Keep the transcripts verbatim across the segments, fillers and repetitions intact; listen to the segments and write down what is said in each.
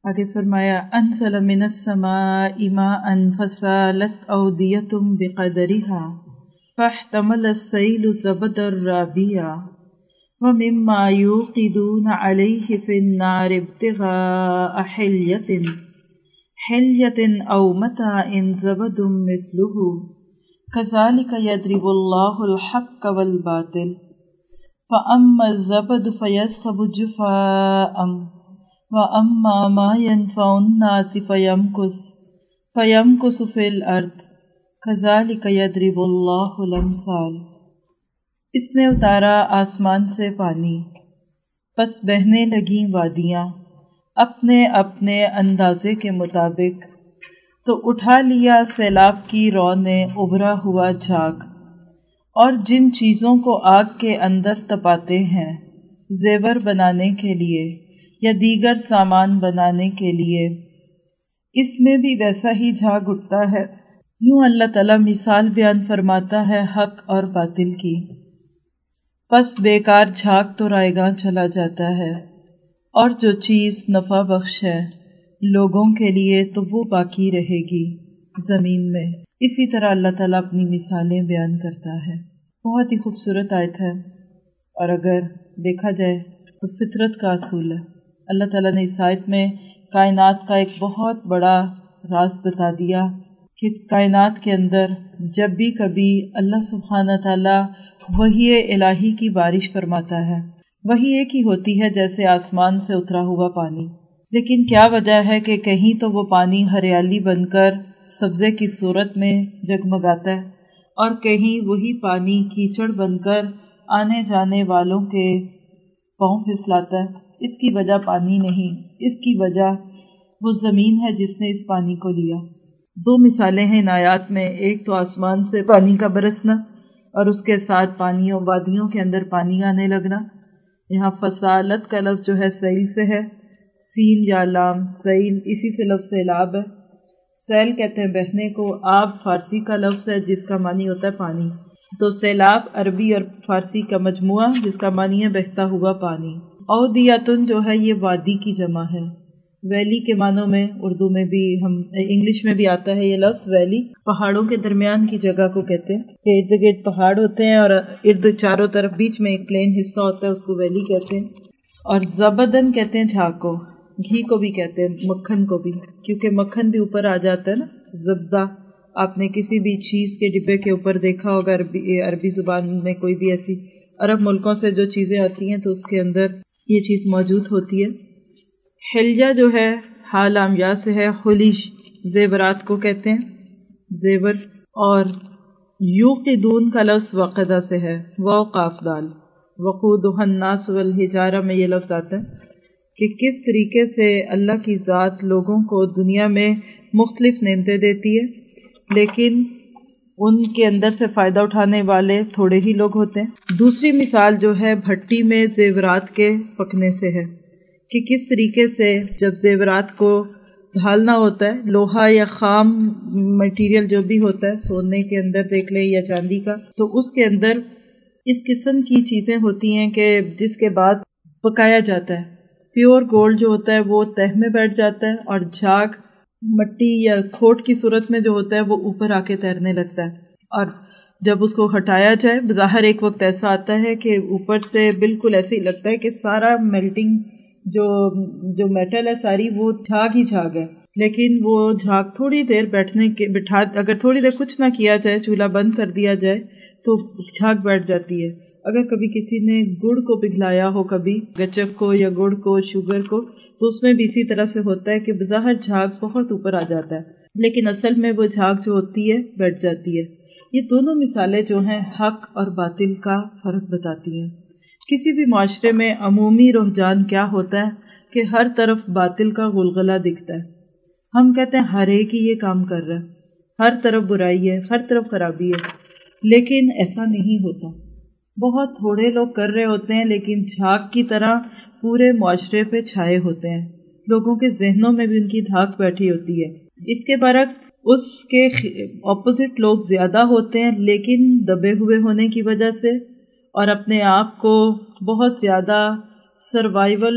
آگے فرمایا انزل من السماء ماء فسالت اودیۃ بقدرها فاحتمل السیل زبدا رابیا ومما یوقدون علیہ فی النار ابتغاء حلیۃ حلیۃ او متاع زبد مثلہ کذالک یضرب اللہ الحق والباطل فاما الزبد فیذهب جفاء وَأَمَّا مَا يَنْفَعُ النَّاسِ فَيَمْكُثُ فَيَمْكُثُ فِي الْأَرْضِ كَذَلِكَ يَضْرِبُ اللَّهُ الْأَمْثَالَ۔ اس نے اتارا آسمان سے پانی، پس بہنے لگیں وادیاں اپنے اپنے اندازے کے مطابق، تو اٹھا لیا سیلاب کی رو نے ابھرا ہوا جھاگ، اور جن چیزوں کو آگ کے اندر تپاتے ہیں زیور بنانے کے لیے یا دیگر سامان بنانے کے لیے، اس میں بھی ویسا ہی جھاگ اٹھتا ہے۔ یوں اللہ تعالیٰ مثال بیان فرماتا ہے حق اور باطل کی، پس بیکار جھاگ تو رائیگاں چلا جاتا ہے، اور جو چیز نفع بخش ہے لوگوں کے لیے تو وہ باقی رہے گی زمین میں۔ اسی طرح اللہ تعالیٰ اپنی مثالیں بیان کرتا ہے۔ بہت ہی خوبصورت آیت ہے، اور اگر دیکھا جائے تو فطرت کا اصول ہے۔ اللہ تعالیٰ نے اس آیت میں کائنات کا ایک بہت بڑا راز بتا دیا کہ کائنات کے اندر جب بھی کبھی اللہ سبحانہ تعالیٰ وحی الہی کی بارش فرماتا ہے، وہی ایک ہی ہوتی ہے جیسے آسمان سے اترا ہوا پانی، لیکن کیا وجہ ہے کہ کہیں تو وہ پانی ہریالی بن کر سبزے کی صورت میں جگمگاتا ہے، اور کہیں وہی پانی کیچڑ بن کر آنے جانے والوں کے پاؤں پھسلاتا ہے۔ اس کی وجہ پانی نہیں، اس کی وجہ وہ زمین ہے جس نے اس پانی کو لیا۔ دو مثالیں ہیں ان آیات میں، ایک تو آسمان سے پانی کا برسنا اور اس کے ساتھ پانیوں وادیوں کے اندر پانی آنے لگنا۔ یہاں فصالت کا لفظ جو ہے سیل سے ہے، سین یا لام سیل، اسی سے لفظ سیلاب ہے۔ سیل کہتے ہیں بہنے کو، آب فارسی کا لفظ ہے جس کا معنی ہوتا ہے پانی، تو سیلاب عربی اور فارسی کا مجموعہ جس کا معنی ہے بہتا ہوا پانی۔ اودیاتن جو ہے یہ وادی کی جمع ہے، ویلی کے معنوں میں اردو میں بھی ہم انگلش میں بھی آتا ہے یہ لفظ ویلی، پہاڑوں کے درمیان کی جگہ کو کہتے ہیں کہ ارد گرد پہاڑ ہوتے ہیں اور ارد چاروں طرف بیچ میں ایک پلین حصہ ہوتا ہے، اس کو ویلی کہتے ہیں۔ اور زبدن کہتے ہیں جھاگ کو، گھی کو بھی کہتے ہیں، مکھن کو بھی، کیونکہ مکھن بھی اوپر آ جاتا ہے نا، زبدہ آپ نے کسی بھی چیز کے ڈبے کے اوپر دیکھا ہوگا، عربی عربی زبان میں کوئی بھی ایسی عرب ملکوں سے جو چیزیں آتی ہیں تو اس کے اندر یہ چیز موجود ہوتی ہے۔ حلیہ جو ہے حال آمیا سے ہے، خلیش زیورات کو کہتے ہیں، زیور۔ اور یوقدون کا لفظ وقدہ سے ہے، واو قاف دال، وقودها الناس والحجارہ میں یہ لفظ آتا ہے کہ کس طریقے سے اللہ کی ذات لوگوں کو دنیا میں مختلف نعمتیں دیتی ہے، لیکن ان کے اندر سے فائدہ اٹھانے والے تھوڑے ہی لوگ ہوتے ہیں۔ دوسری مثال جو ہے بھٹی میں زیورات کے پکنے سے ہے کہ کس طریقے سے جب زیورات کو ڈھالنا ہوتا ہے، لوہا یا خام مٹیریل جو بھی ہوتا ہے، سونے کے اندر دیکھ لیں یا چاندی کا، تو اس کے اندر اس قسم کی چیزیں ہوتی ہیں کہ جس کے بعد پکایا جاتا ہے، پیور گولڈ جو ہوتا ہے وہ تہ میں بیٹھ جاتا ہے، اور جھاگ مٹی یا کھوٹ کی صورت میں جو ہوتا ہے وہ اوپر آ کے تیرنے لگتا ہے۔ اور جب اس کو ہٹایا جائے، بظاہر ایک وقت ایسا آتا ہے کہ اوپر سے بالکل ایسے ہی لگتا ہے کہ سارا میلٹنگ جو جو میٹل ہے ساری وہ جھاگ ہی جھاگ ہے، لیکن وہ جھاگ تھوڑی دیر بیٹھنے کے بٹھا اگر تھوڑی دیر کچھ نہ کیا جائے، چولہا بند کر دیا جائے تو جھاگ بیٹھ جاتی ہے۔ اگر کبھی کسی نے گڑ کو پگھلایا ہو، کبھی گچک کو یا گڑ کو، شوگر کو، تو اس میں بھی اسی طرح سے ہوتا ہے کہ بظاہر جھاگ بہت اوپر آ جاتا ہے، لیکن اصل میں وہ جھاگ جو ہوتی ہے بیٹھ جاتی ہے۔ یہ دونوں مثالیں جو ہیں حق اور باطل کا فرق بتاتی ہیں۔ کسی بھی معاشرے میں عمومی رجحان کیا ہوتا ہے کہ ہر طرف باطل کا غلغلہ دکھتا ہے، ہم کہتے ہیں ہر ایک ہی یہ کام کر رہا ہے، ہر طرف برائی ہے، ہر طرف خرابی ہے، لیکن ایسا نہیں ہوتا۔ بہت تھوڑے لوگ کر رہے ہوتے ہیں لیکن جھاگ کی طرح پورے معاشرے پہ چھائے ہوتے ہیں، لوگوں کے ذہنوں میں بھی ان کی دھاک بیٹھی ہوتی ہے۔ اس کے برعکس اس کے اپوزٹ لوگ زیادہ ہوتے ہیں، لیکن دبے ہوئے ہونے کی وجہ سے اور اپنے آپ کو بہت زیادہ سروائیول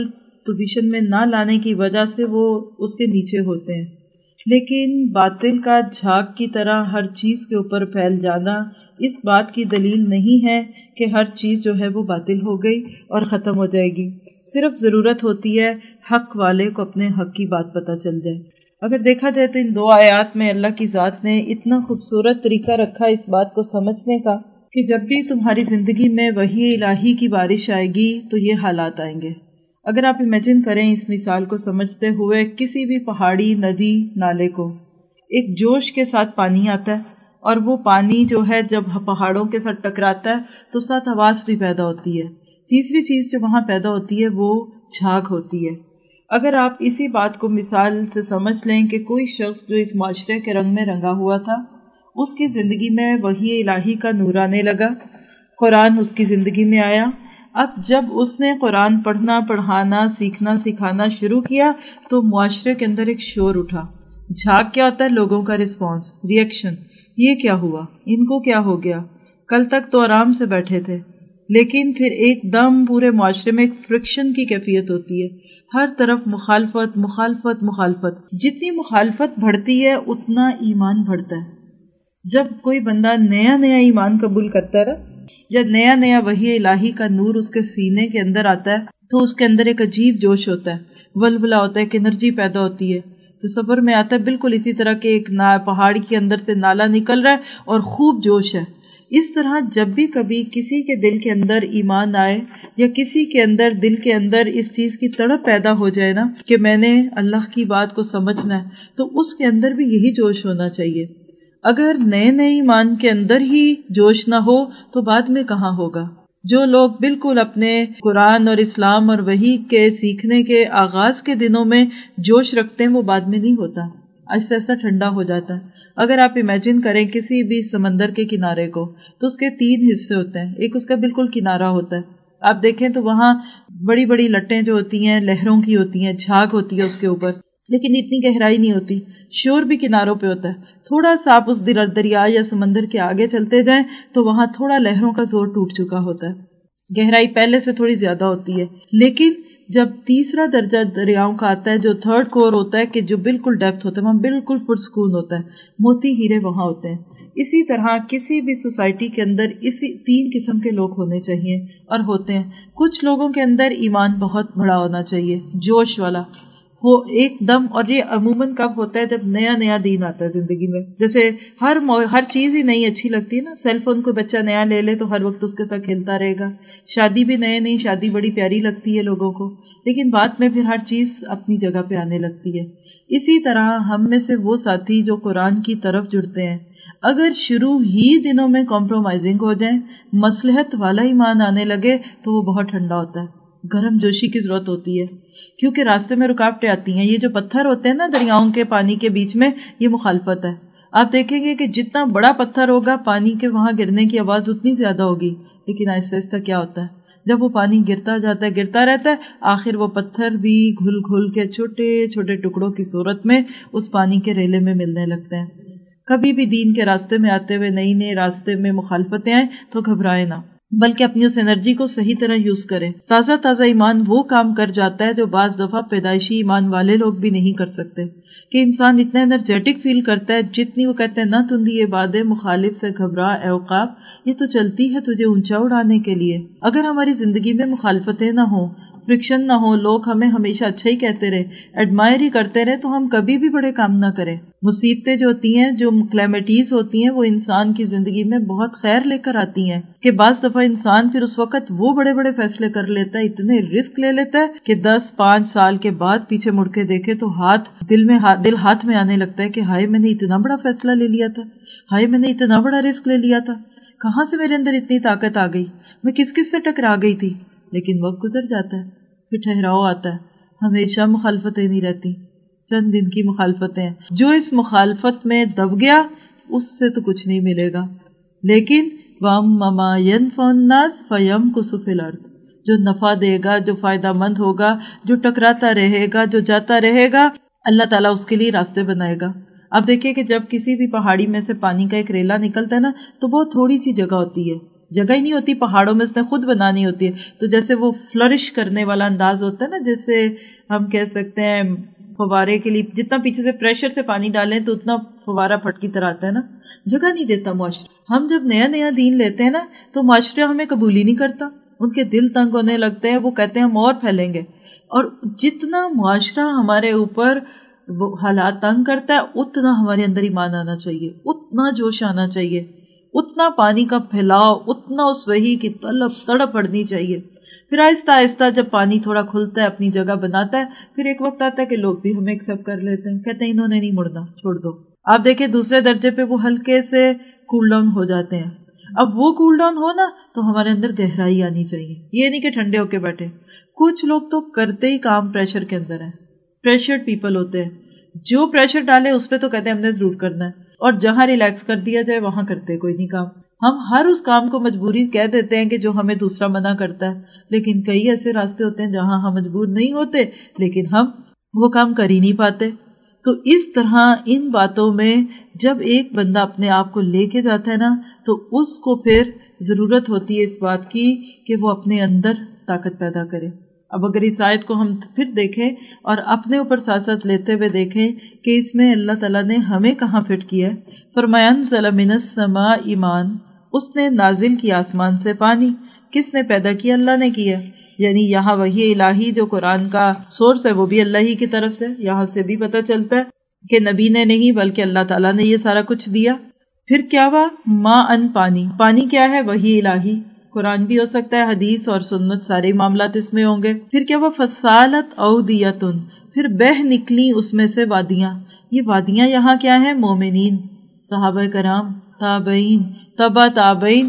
پوزیشن میں نہ لانے کی وجہ سے وہ اس کے نیچے ہوتے ہیں. لیکن باطل کا جھاگ کی طرح ہر چیز کے اوپر پھیل جانا اس بات کی دلیل نہیں ہے کہ ہر چیز جو ہے وہ باطل ہو گئی اور ختم ہو جائے گی. صرف ضرورت ہوتی ہے حق والے کو اپنے حق کی بات پتہ چل جائے. اگر دیکھا جائے تو ان دو آیات میں اللہ کی ذات نے اتنا خوبصورت طریقہ رکھا اس بات کو سمجھنے کا کہ جب بھی تمہاری زندگی میں وحی الہی کی بارش آئے گی تو یہ حالات آئیں گے. اگر آپ امیجن کریں اس مثال کو سمجھتے ہوئے کسی بھی پہاڑی ندی نالے کو ایک جوش کے ساتھ پانی آتا ہے اور وہ پانی جو ہے جب پہاڑوں کے ساتھ ٹکراتا ہے تو ساتھ آواز بھی پیدا ہوتی ہے. تیسری چیز جو وہاں پیدا ہوتی ہے وہ جھاگ ہوتی ہے. اگر آپ اسی بات کو مثال سے سمجھ لیں کہ کوئی شخص جو اس معاشرے کے رنگ میں رنگا ہوا تھا اس کی زندگی میں وحی الہی کا نور آنے لگا، قرآن اس کی زندگی میں آیا. اب جب اس نے قرآن پڑھنا پڑھانا سیکھنا سکھانا شروع کیا تو معاشرے کے اندر ایک شور اٹھا. جھاگ کیا ہوتا ہے؟ لوگوں کا رسپانس، ری ایکشن. یہ کیا ہوا؟ ان کو کیا ہو گیا؟ کل تک تو آرام سے بیٹھے تھے. لیکن پھر ایک دم پورے معاشرے میں ایک فرکشن کی کیفیت ہوتی ہے، ہر طرف مخالفت مخالفت مخالفت. جتنی مخالفت بڑھتی ہے اتنا ایمان بڑھتا ہے. جب کوئی بندہ نیا نیا ایمان قبول کرتا ہے یا نیا نیا وحی الہی کا نور اس کے سینے کے اندر آتا ہے تو اس کے اندر ایک عجیب جوش ہوتا ہے، ولولہ ہوتا ہے، ایک انرجی پیدا ہوتی ہے. تصور میں آتا ہے بالکل اسی طرح کے ایک پہاڑ کے اندر سے نالا نکل رہا ہے اور خوب جوش ہے. اس طرح جب بھی کبھی کسی کے دل کے اندر ایمان آئے یا کسی کے اندر دل کے اندر اس چیز کی تڑپ پیدا ہو جائے نا کہ میں نے اللہ کی بات کو سمجھنا ہے تو اس کے اندر بھی یہی جوش ہونا چاہیے. اگر نئے نئے ایمان کے اندر ہی جوش نہ ہو تو بعد میں کہاں ہوگا؟ جو لوگ بالکل اپنے قرآن اور اسلام اور وحی کے سیکھنے کے آغاز کے دنوں میں جوش رکھتے ہیں وہ بعد میں نہیں ہوتا، آہستہ آہستہ ٹھنڈا ہو جاتا ہے. اگر آپ امیجن کریں کسی بھی سمندر کے کنارے کو تو اس کے تین حصے ہوتے ہیں. ایک اس کا بالکل کنارہ ہوتا ہے، آپ دیکھیں تو وہاں بڑی بڑی لٹیں جو ہوتی ہیں لہروں کی ہوتی ہیں، جھاگ ہوتی ہے اس کے اوپر، لیکن اتنی گہرائی نہیں ہوتی. شور بھی کناروں پہ ہوتا ہے. تھوڑا سا آپ اس دریا یا سمندر کے آگے چلتے جائیں تو وہاں تھوڑا لہروں کا زور ٹوٹ چکا ہوتا ہے، گہرائی پہلے سے تھوڑی زیادہ ہوتی ہے. لیکن جب تیسرا درجہ دریاؤں کا آتا ہے جو تھرڈ کور ہوتا ہے کہ جو بالکل ڈیپتھ ہوتا ہے وہاں بالکل پرسکون ہوتا ہے، موتی ہیرے وہاں ہوتے ہیں. اسی طرح کسی بھی سوسائٹی کے اندر اسی تین قسم کے لوگ ہونے چاہیے اور ہوتے ہیں. کچھ لوگوں کے اندر ایمان بہت بڑا ہونا چاہیے، جوش والا وہ ایک دم. اور یہ عموماً کب ہوتا ہے؟ جب نیا نیا دین آتا ہے زندگی میں. جیسے ہر ہر چیز ہی نئی اچھی لگتی ہے نا، سیل فون کوئی بچہ نیا لے لے تو ہر وقت اس کے ساتھ کھیلتا رہے گا. شادی بھی نئے نئی شادی بڑی پیاری لگتی ہے لوگوں کو، لیکن بعد میں پھر ہر چیز اپنی جگہ پہ آنے لگتی ہے. اسی طرح ہم میں سے وہ ساتھی جو قرآن کی طرف جڑتے ہیں اگر شروع ہی دنوں میں کمپرومائزنگ ہو جائیں، مصلحت والا ایمان آنے لگے تو وہ بہت ٹھنڈا ہوتا ہے. گرم جوشی کی ضرورت ہوتی ہے کیونکہ راستے میں رکاوٹیں آتی ہیں. یہ جو پتھر ہوتے ہیں نا دریاؤں کے پانی کے بیچ میں، یہ مخالفت ہے. آپ دیکھیں گے کہ جتنا بڑا پتھر ہوگا پانی کے وہاں گرنے کی آواز اتنی زیادہ ہوگی، لیکن آہستہ آہستہ کیا ہوتا ہے جب وہ پانی گرتا جاتا ہے گرتا رہتا ہے آخر وہ پتھر بھی گھل گھل کے چھوٹے چھوٹے ٹکڑوں کی صورت میں اس پانی کے ریلے میں ملنے لگتے ہیں. کبھی بھی دین کے راستے میں آتے ہوئے نئی نئے راستے میں مخالفتیں آئیں تو گھبرائے نہ، بلکہ اپنی اس انرجی کو صحیح طرح یوز کریں. تازہ تازہ ایمان وہ کام کر جاتا ہے جو بعض دفعہ پیدائشی ایمان والے لوگ بھی نہیں کر سکتے، کہ انسان اتنا انرجیٹک فیل کرتا ہے جتنی وہ کہتے ہیں نہ تندی یہ بادیں مخالف سے گھبرا اے عقاب، یہ تو چلتی ہے تجھے اونچا اڑانے کے لیے. اگر ہماری زندگی میں مخالفتیں نہ ہوں، فرکشن نہ ہو، لوگ ہمیں ہمیشہ اچھا ہی کہتے رہے، ایڈمائر ہی کرتے رہے، تو ہم کبھی بھی بڑے کام نہ کریں. مصیبتیں جو ہوتی ہیں، جو کلیمٹیز ہوتی ہیں، وہ انسان کی زندگی میں بہت خیر لے کر آتی ہیں کہ بعض دفعہ انسان پھر اس وقت وہ بڑے بڑے فیصلے کر لیتا ہے، اتنے رسک لے لیتا ہے کہ دس پانچ سال کے بعد پیچھے مڑ کے دیکھے تو ہاتھ دل میں دل ہاتھ میں آنے لگتا ہے کہ ہائے میں نے اتنا بڑا فیصلہ لے لیا تھا، ہائے میں نے اتنا بڑا رسک لے لیا تھا، کہاں سے میرے اندر اتنی طاقت آ گئی، میں کس کس سے ٹکرا گئی تھی. لیکن وقت گزر جاتا ہے، پھر ٹھہراؤ آتا ہے. ہمیشہ مخالفتیں نہیں رہتی، چند دن کی مخالفتیں ہیں. جو اس مخالفت میں دب گیا اس سے تو کچھ نہیں ملے گا. لیکن وَأَمَّا يَنْفَعُ النَّاسَ فَيَمْكُثُ فِي الْأَرْضِ، جو نفع دے گا، جو فائدہ مند ہوگا، جو ٹکراتا رہے گا، جو جاتا رہے گا، اللہ تعالیٰ اس کے لیے راستے بنائے گا. آپ دیکھیں کہ جب کسی بھی پہاڑی میں سے پانی کا ایک ریلا نکلتا ہے نا تو بہت تھوڑی سی جگہ ہوتی ہے جگہ ہی نہیں ہوتی، پہاڑوں میں اس نے خود بنانی ہوتی ہے. تو جیسے وہ فلرش کرنے والا انداز ہوتا ہے نا، جیسے ہم کہہ سکتے ہیں فوارے کے لیے جتنا پیچھے سے پریشر سے پانی ڈالیں تو اتنا فوارہ پھٹ کی طرح آتا ہے نا، جگہ نہیں دیتا معاشرہ. ہم جب نیا نیا دین لیتے ہیں نا تو معاشرہ ہمیں قبول ہی نہیں کرتا، ان کے دل تنگ ہونے لگتے ہیں، وہ کہتے ہیں ہم اور پھیلیں گے. اور جتنا معاشرہ ہمارے اوپر وہ حالات تنگ کرتا ہے اتنا ہمارے اندر ایمان آنا چاہیے، اتنا جوش آنا چاہیے، اتنا پانی کا پھیلاؤ، اتنا اس وحی کی طلب تڑپ پڑنی چاہیے. پھر آہستہ آہستہ جب پانی تھوڑا کھلتا ہے، اپنی جگہ بناتا ہے، پھر ایک وقت آتا ہے کہ لوگ بھی ہمیں ایکسپٹ کر لیتے ہیں، کہتے ہیں انہوں نے نہیں مڑنا، چھوڑ دو. آپ دیکھیں دوسرے درجے پہ وہ ہلکے سے کول ڈاؤن ہو جاتے ہیں. اب وہ کول ڈاؤن ہو نا تو ہمارے اندر گہرائی آنی چاہیے، یہ نہیں کہ ٹھنڈے ہو کے بیٹھے. کچھ لوگ تو کرتے ہی کام پریشر کے اندر ہیں، پریشرڈ پیپل ہوتے ہیں، جو پریشر ڈالے اس پہ تو کہتے ہیں ہم نے ضرور کرنا ہے، اور جہاں ریلیکس کر دیا جائے وہاں کرتے کوئی نہیں کام. ہم ہر اس کام کو مجبوری کہہ دیتے ہیں کہ جو ہمیں دوسرا منع کرتا ہے، لیکن کئی ایسے راستے ہوتے ہیں جہاں ہم مجبور نہیں ہوتے لیکن ہم وہ کام کر ہی نہیں پاتے. تو اس طرح ان باتوں میں جب ایک بندہ اپنے آپ کو لے کے جاتا ہے نا تو اس کو پھر ضرورت ہوتی ہے اس بات کی کہ وہ اپنے اندر طاقت پیدا کرے. اب اگر اس آیت کو ہم پھر دیکھیں اور اپنے اوپر ساتھ ساتھ لیتے ہوئے دیکھیں کہ اس میں اللہ تعالیٰ نے ہمیں کہاں فٹ کیا ہے. فرمایا انزل من السماء ایمان، اس نے نازل کیا آسمان سے پانی. کس نے پیدا کیا؟ اللہ نے کیا. یعنی یہاں وحی الہی جو قرآن کا سورس ہے وہ بھی اللہ ہی کی طرف سے. یہاں سے بھی پتہ چلتا ہے کہ نبی نے نہیں بلکہ اللہ تعالیٰ نے یہ سارا کچھ دیا. پھر کیا ہوا؟ ما ان پانی. پانی کیا ہے؟ وحی الہی. قرآن بھی ہو سکتا ہے، حدیث اور سنت سارے معاملات اس میں ہوں گے. پھر کیا ہوا؟ فصالت اودیتن، پھر بہ نکلی اس میں سے وادیاں. یہ وادیاں یہاں کیا ہیں؟ مومنین، صحابہ کرام، تابعین، تبا تابعین.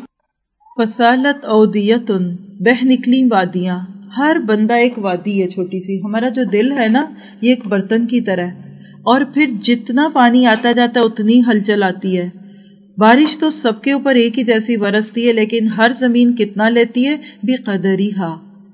فصالت اودیتن، بہ نکلی وادیاں. ہر بندہ ایک وادی ہے چھوٹی سی. ہمارا جو دل ہے نا یہ ایک برتن کی طرح ہے، اور پھر جتنا پانی آتا جاتا ہے اتنی ہلچل آتی ہے. بارش تو سب کے اوپر ایک ہی جیسی برستی ہے، لیکن ہر زمین کتنا لیتی ہے؟ بقدریہا،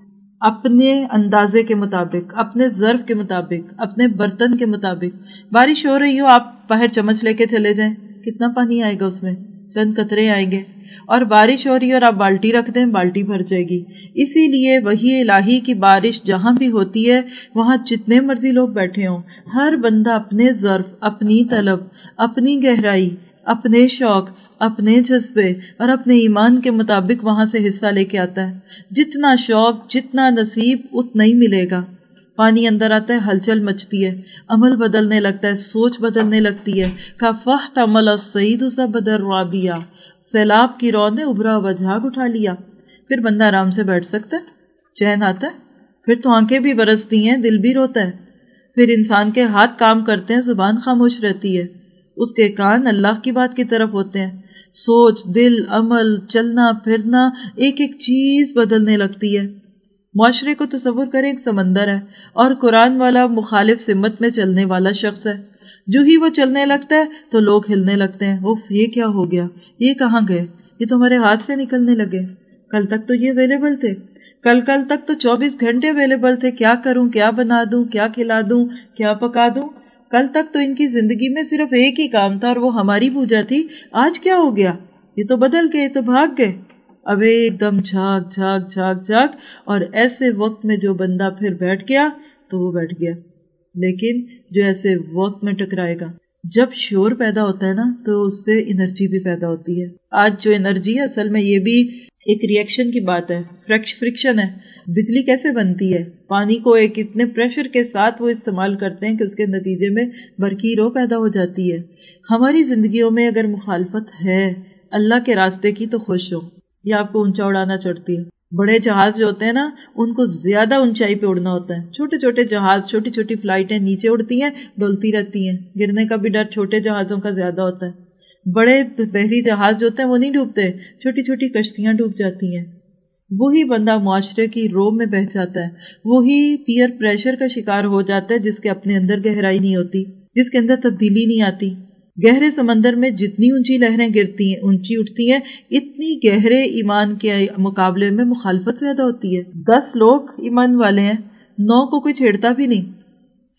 اپنے اندازے کے مطابق، اپنے ظرف کے مطابق، اپنے برتن کے مطابق. بارش ہو رہی ہو، آپ باہر چمچ لے کے چلے جائیں، کتنا پانی آئے گا اس میں؟ چند قطرے آئیں گے. اور بارش ہو رہی ہے اور آپ بالٹی رکھ دیں، بالٹی بھر جائے گی. اسی لیے وحی الہی کی بارش جہاں بھی ہوتی ہے وہاں جتنے مرضی لوگ بیٹھے ہوں، ہر بندہ اپنے ظرف، اپنی طلب، اپنی گہرائی، اپنے شوق، اپنے جذبے اور اپنے ایمان کے مطابق وہاں سے حصہ لے کے آتا ہے. جتنا شوق، جتنا نصیب، اتنا ہی ملے گا. پانی اندر آتا ہے، ہلچل مچتی ہے، عمل بدلنے لگتا ہے، سوچ بدلنے لگتی ہے. فاحتمل الصعید زبد الرابیہ، سیلاب کی رو نے ابھرا ہوا جھاگ اٹھا لیا. پھر بندہ آرام سے بیٹھ سکتا ہے، چین آتا ہے. پھر تو آنکھیں بھی برستی ہیں، دل بھی روتا ہے. پھر انسان کے ہاتھ کام کرتے ہیں، زبان خاموش رہتی ہے، اس کے کان اللہ کی بات کی طرف ہوتے ہیں. سوچ، دل، عمل، چلنا پھرنا، ایک ایک چیز بدلنے لگتی ہے. معاشرے کو تصور کریں ایک سمندر ہے اور قرآن والا مخالف سمت میں چلنے والا شخص ہے. جو ہی وہ چلنے لگتا ہے تو لوگ ہلنے لگتے ہیں، اوف یہ کیا ہو گیا، یہ کہاں گئے، یہ تو ہمارے ہاتھ سے نکلنے لگے. کل تک تو یہ اویلیبل تھے، کل کل تک تو چوبیس گھنٹے اویلیبل تھے، کیا کروں، کیا بنا دوں، کیا کھلا دوں، کیا پکا دوں. کل تک تو ان کی زندگی میں صرف ایک ہی کام تھا اور وہ ہماری پوجا تھی. آج کیا ہو گیا، یہ تو بدل گئے، یہ تو بھاگ گئے. اب ایک دم جھاگ جھاگ جھاگ جھاگ. اور ایسے وقت میں جو بندہ پھر بیٹھ گیا تو وہ بیٹھ گیا. لیکن جو ایسے وقت میں ٹکرائے گا، جب شور پیدا ہوتا ہے نا تو اس سے انرجی بھی پیدا ہوتی ہے. آج جو انرجی ہے اصل میں یہ بھی ایک ری ایکشن کی بات ہے، فرکشن ہے. بجلی کیسے بنتی ہے؟ پانی کو ایک اتنے پریشر کے ساتھ وہ استعمال کرتے ہیں کہ اس کے نتیجے میں برقی رو پیدا ہو جاتی ہے. ہماری زندگیوں میں اگر مخالفت ہے اللہ کے راستے کی تو خوش ہو، یہ آپ کو اونچا اڑانا چڑھتی ہے. بڑے جہاز جو ہوتے ہیں نا ان کو زیادہ اونچائی پہ اڑنا ہوتا ہے. چھوٹے چھوٹے جہاز، چھوٹی چھوٹی فلائٹیں نیچے اڑتی ہیں، ڈولتی رہتی ہیں، گرنے کا بھی ڈر چھوٹے جہازوں کا زیادہ ہوتا ہے. بڑے بحری جہاز جو ہوتے ہیں وہ نہیں ڈوبتے، چھوٹی چھوٹی کشتیاں ڈوب جاتی ہیں. وہی بندہ معاشرے کی رو میں بہہ جاتا ہے، وہی پیئر پریشر کا شکار ہو جاتا ہے جس کے اپنے اندر گہرائی نہیں ہوتی، جس کے اندر تبدیلی نہیں آتی. گہرے سمندر میں جتنی اونچی لہریں گرتی ہیں، اونچی اٹھتی ہیں، اتنی گہرے ایمان کے مقابلے میں مخالفت زیادہ ہوتی ہے. دس لوگ ایمان والے ہیں، نو کو کوئی چھیڑتا بھی نہیں.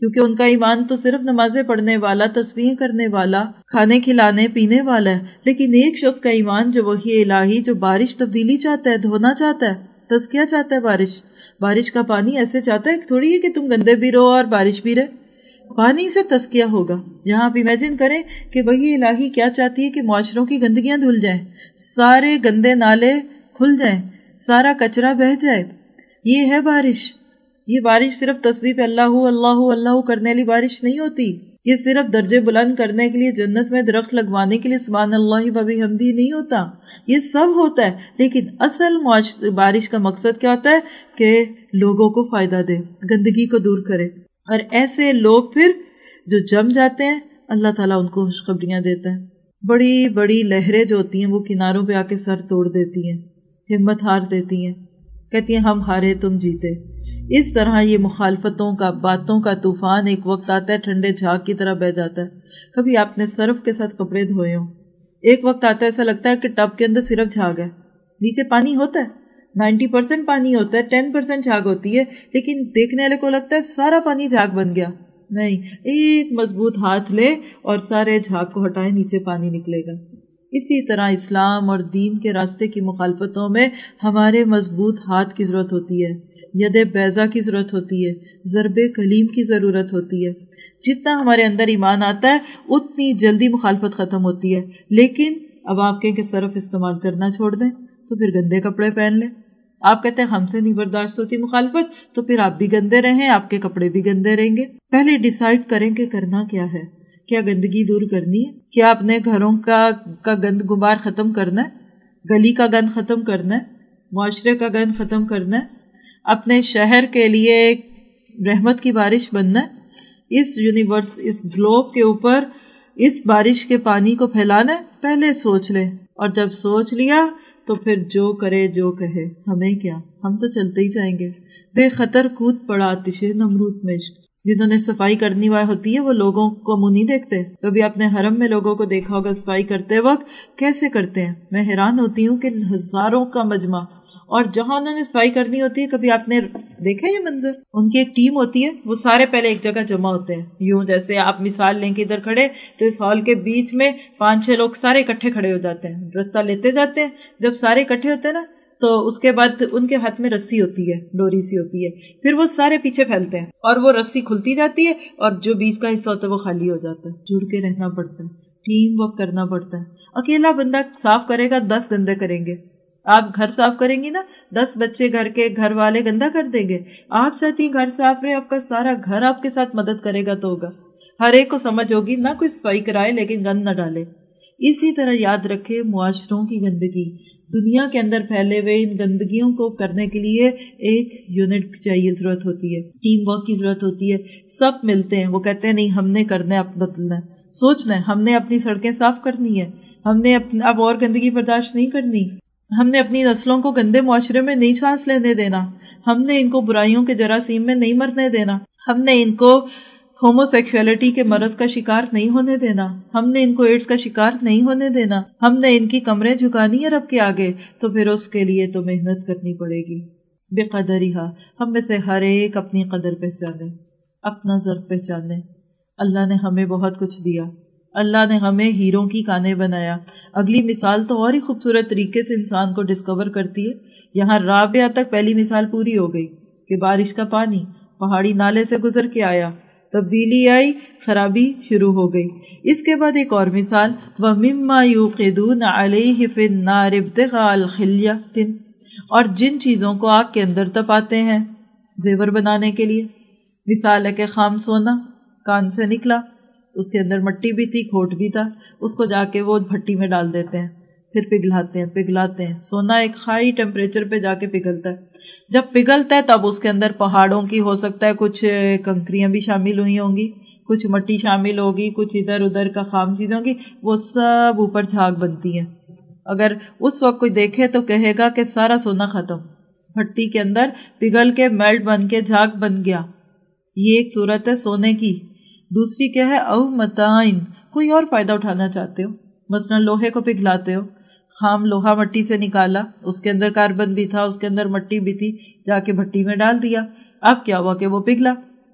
کیونکہ ان کا ایمان تو صرف نمازیں پڑھنے والا، تسبیحیں کرنے والا، کھانے کھلانے پینے والا ہے. لیکن ایک شخص کا ایمان جو وحی الہی، جو بارش تبدیلی چاہتا ہے، دھونا چاہتا ہے، تزکیہ چاہتا ہے، بارش بارش کا پانی ایسے چاہتا ہے تھوڑی ہے کہ تم گندے بھی رہو اور بارش بھی رہے، پانی سے تزکیہ ہوگا. یہاں آپ امیجن کریں کہ وحی الہی کیا چاہتی ہے کہ معاشروں کی گندگیاں دھل جائیں، سارے گندے نالے کھل جائیں، سارا کچرا بہہ جائے. یہ ہے بارش. یہ بارش صرف تسبیح پہ اللہ اللہ اللہ کرنے والی بارش نہیں ہوتی. یہ صرف درجے بلند کرنے کے لیے، جنت میں درخت لگوانے کے لیے سبحان اللہ و بحمدہ نہیں ہوتا. یہ سب ہوتا ہے، لیکن اصل بارش کا مقصد کیا ہوتا ہے کہ لوگوں کو فائدہ دے، گندگی کو دور کرے. اور ایسے لوگ پھر جو جم جاتے ہیں، اللہ تعالیٰ ان کو خوشخبریاں دیتا ہے. بڑی بڑی لہریں جو ہوتی ہیں وہ کناروں پہ آ کے سر توڑ دیتی ہیں، ہمت ہار دیتی ہیں، کہتی ہیں ہم ہارے تم جیتے. اس طرح یہ مخالفتوں کا، باتوں کا طوفان ایک وقت آتا ہے ٹھنڈے جھاگ کی طرح بہہ جاتا ہے. کبھی آپ نے سرف کے ساتھ کپڑے دھوئے ہوں، ایک وقت آتا ہے ایسا لگتا ہے کہ ٹب کے اندر صرف جھاگ ہے، نیچے پانی ہوتا ہے، نائنٹی پرسینٹ پانی ہوتا ہے، ٹین پرسینٹ جھاگ ہوتی ہے، لیکن دیکھنے والے کو لگتا ہے سارا پانی جھاگ بن گیا. نہیں، ایک مضبوط ہاتھ لے اور سارے جھاگ کو ہٹائے، نیچے پانی نکلے گا. اسی طرح اسلام اور دین کے راستے کی مخالفتوں میں ہمارے مضبوط ہاتھ کی ضرورت ہوتی ہے، ید بیضا کی ضرورت ہوتی ہے، ضرب کلیم کی ضرورت ہوتی ہے. جتنا ہمارے اندر ایمان آتا ہے اتنی جلدی مخالفت ختم ہوتی ہے. لیکن اب آپ کہیں کہ صرف استعمال کرنا چھوڑ دیں تو پھر گندے کپڑے پہن لیں. آپ کہتے ہیں ہم سے نہیں برداشت ہوتی مخالفت، تو پھر آپ بھی گندے رہیں، آپ کے کپڑے بھی گندے رہیں گے. پہلے ڈیسائیڈ کریں کہ کرنا کیا ہے. کیا گندگی دور کرنی ہے؟ کیا اپنے گھروں کا کا گند غبار ختم کرنا ہے؟ گلی کا گند ختم کرنا ہے؟ معاشرے کا گند ختم کرنا ہے؟ اپنے شہر کے لیے ایک رحمت کی بارش بننا ہے؟ اس یونیورس، اس گلوب کے اوپر اس بارش کے پانی کو پھیلانا ہے؟ پہلے سوچ لیں، اور جب سوچ لیا تو پھر جو کرے جو کہے، ہمیں کیا، ہم تو چلتے ہی جائیں گے. بے خطر کود پڑا آتش نمرود میں. جنہوں نے صفائی کرنی ہوتی ہے وہ لوگوں کو منہ نہیں دیکھتے. کبھی آپ نے حرم میں لوگوں کو دیکھا ہوگا صفائی کرتے وقت کیسے کرتے ہیں. میں حیران ہوتی ہوں کہ ہزاروں کا مجمع، اور جہاں انہوں نے صفائی کرنی ہوتی ہے، کبھی آپ نے دیکھا یہ منظر، ان کی ایک ٹیم ہوتی ہے، وہ سارے پہلے ایک جگہ جمع ہوتے ہیں. یوں جیسے آپ مثال لیں کہ ادھر کھڑے تو اس ہال کے بیچ میں پانچ چھ لوگ سارے اکٹھے کھڑے ہو جاتے ہیں، رستہ لیتے جاتے ہیں. جب سارے اکٹھے ہوتے ہیں نا تو اس کے بعد ان کے ہاتھ میں رسی ہوتی ہے، ڈوری سی ہوتی ہے، پھر وہ سارے پیچھے پھیلتے ہیں اور وہ رسی کھلتی جاتی ہے اور جو بیچ کا حصہ ہوتا ہے وہ خالی ہو جاتا ہے. جڑ کے رہنا پڑتا ہے، ٹیم ورک کرنا پڑتا ہے. اکیلا بندہ صاف کرے گا، دس گندے کریں گے. آپ گھر صاف کریں گی نا، دس بچے گھر کے گھر والے گندا کر دیں گے. آپ چاہتی ہیں گھر صاف رہے، آپ کا سارا گھر آپ کے ساتھ مدد کرے گا تو ہوگا. ہر ایک کو سمجھ ہوگی، نہ کوئی صفائی کرائے لیکن گند نہ ڈالے. اسی طرح یاد رکھے معاشروں کی گندگی، دنیا کے اندر پھیلے ہوئے ان گندگیوں کو کرنے کے لیے ایک یونٹ چاہیے، ضرورت ہوتی ہے، ٹیم ورک کی ضرورت ہوتی ہے. سب ملتے ہیں، وہ کہتے ہیں نہیں ہم نے کرنا ہے، اب بدلنا ہے. سوچنا ہے ہم نے اپنی سڑکیں صاف کرنی ہے، ہم نے اب اور گندگی برداشت نہیں کرنی، ہم نے اپنی نسلوں کو گندے معاشرے میں نہیں سانس لینے دینا، ہم نے ان کو برائیوں کے جراثیم میں نہیں مرنے دینا، ہم نے ان کو ہومو سیکشولیٹی کے مرض کا شکار نہیں ہونے دینا، ہم نے ان کو ایڈز کا شکار نہیں ہونے دینا، ہم نے ان کی کمریں جھکانی ہے رب کے آگے. تو پھر اس کے لیے تو محنت کرنی پڑے گی. بے قدریہا، ہم میں سے ہر ایک اپنی قدر پہچانے، اپنا ظرف پہچانے. اللہ نے ہمیں بہت کچھ دیا، اللہ نے ہمیں ہیروں کی کانیں بنایا. اگلی مثال تو اور ہی خوبصورت طریقے سے انسان کو ڈسکور کرتی ہے. یہاں رابعہ تک پہلی مثال پوری ہو گئی کہ بارش کا پانی پہاڑی نالے سے گزر کے آیا، تبدیلی آئی، خرابی شروع ہو گئی. اس کے بعد ایک اور مثال، وَمِمَّا يُوقِدُونَ عَلَيْهِ فِي النَّارِ ابْتِغَاءَ الْخِلْيَةٍ، اور جن چیزوں کو آگ کے اندر تپاتے ہیں زیور بنانے کے لیے. مثال ہے کہ خام سونا کان سے نکلا، اس کے اندر مٹی بھی تھی، کھوٹ بھی تھا، اس کو جا کے وہ بھٹی میں ڈال دیتے ہیں، پھر پگھلاتے ہیں پگھلاتے ہیں. سونا ایک ہائی ٹیمپریچر پہ جا کے پگھلتا ہے. جب پگھلتا ہے تب اس کے اندر پہاڑوں کی ہو سکتا ہے کچھ کنکریاں بھی شامل ہوئی ہوں گی، کچھ مٹی شامل ہوگی، کچھ ادھر ادھر کا خام چیزیں ہوں گی، وہ سب اوپر جھاگ بنتی ہیں. اگر اس وقت کوئی دیکھے تو کہے گا کہ سارا سونا ختم، بھٹی کے اندر پگھل کے میلٹ بن کے جھاگ بن گیا. یہ ایک صورت ہے سونے کی. دوسری کیا ہے، او متائن، کوئی اور فائدہ اٹھانا چاہتے ہو، مثلا لوہے کو پگھلاتے ہو، خام لوہا مٹی سے نکالا، اس کے اندر کاربن بھی تھا، اس کے اندر مٹی بھی تھی، جا کے بھٹی میں ڈال دیا، اب کیا ہوا کہ وہ پگھلا.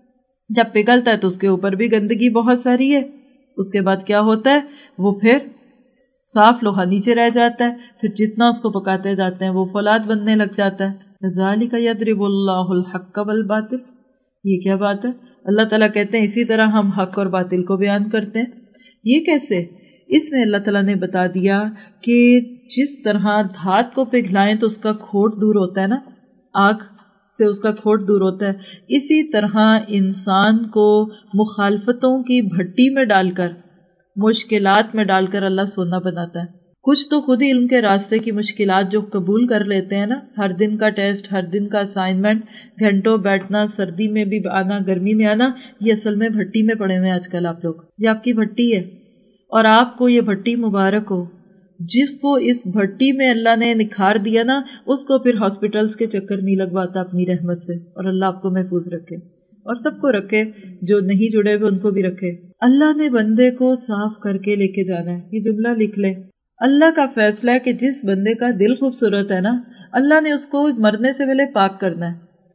جب پگھلتا ہے تو اس کے اوپر بھی گندگی بہت ساری ہے، اس کے بعد کیا ہوتا ہے، وہ پھر صاف لوہا نیچے رہ جاتا ہے، پھر جتنا اس کو پکاتے جاتے ہیں وہ فولاد بننے لگ جاتا ہے۔ ذالک یضرب اللہ الحق والباطل، یہ کیا بات ہے؟ اللہ تعالیٰ کہتے ہیں اسی طرح ہم حق اور باطل کو بیان کرتے ہیں۔ یہ کیسے؟ اس میں اللہ تعالیٰ نے بتا دیا کہ جس طرح دھات کو پگھلائیں تو اس کا کھوٹ دور ہوتا ہے نا، آگ سے اس کا کھوٹ دور ہوتا ہے، اسی طرح انسان کو مخالفتوں کی بھٹی میں ڈال کر، مشکلات میں ڈال کر اللہ سونا بناتا ہے۔ کچھ تو خود ہی ان کے راستے کی مشکلات جو قبول کر لیتے ہیں نا، ہر دن کا ٹیسٹ، ہر دن کا اسائنمنٹ، گھنٹوں بیٹھنا، سردی میں بھی آنا، گرمی میں آنا، یہ اصل میں بھٹی میں پڑے ہوئے ہیں آج کل آپ لوگ۔ یہ آپ کی بھٹی ہے، اور آپ کو یہ بھٹی مبارک ہو۔ جس کو اس بھٹی میں اللہ نے نکھار دیا نا، اس کو پھر ہاسپٹلز کے چکر نہیں لگواتا اپنی رحمت سے، اور اللہ آپ کو محفوظ رکھے اور سب کو رکھے، جو نہیں جڑے ہوئے ان کو بھی رکھے۔ اللہ نے بندے کو صاف کر کے لے کے جانا ہے، یہ جملہ لکھ لے۔ اللہ کا فیصلہ ہے کہ جس بندے کا دل خوبصورت ہے نا، اللہ نے اس کو مرنے سے پہلے پاک کرنا ہے۔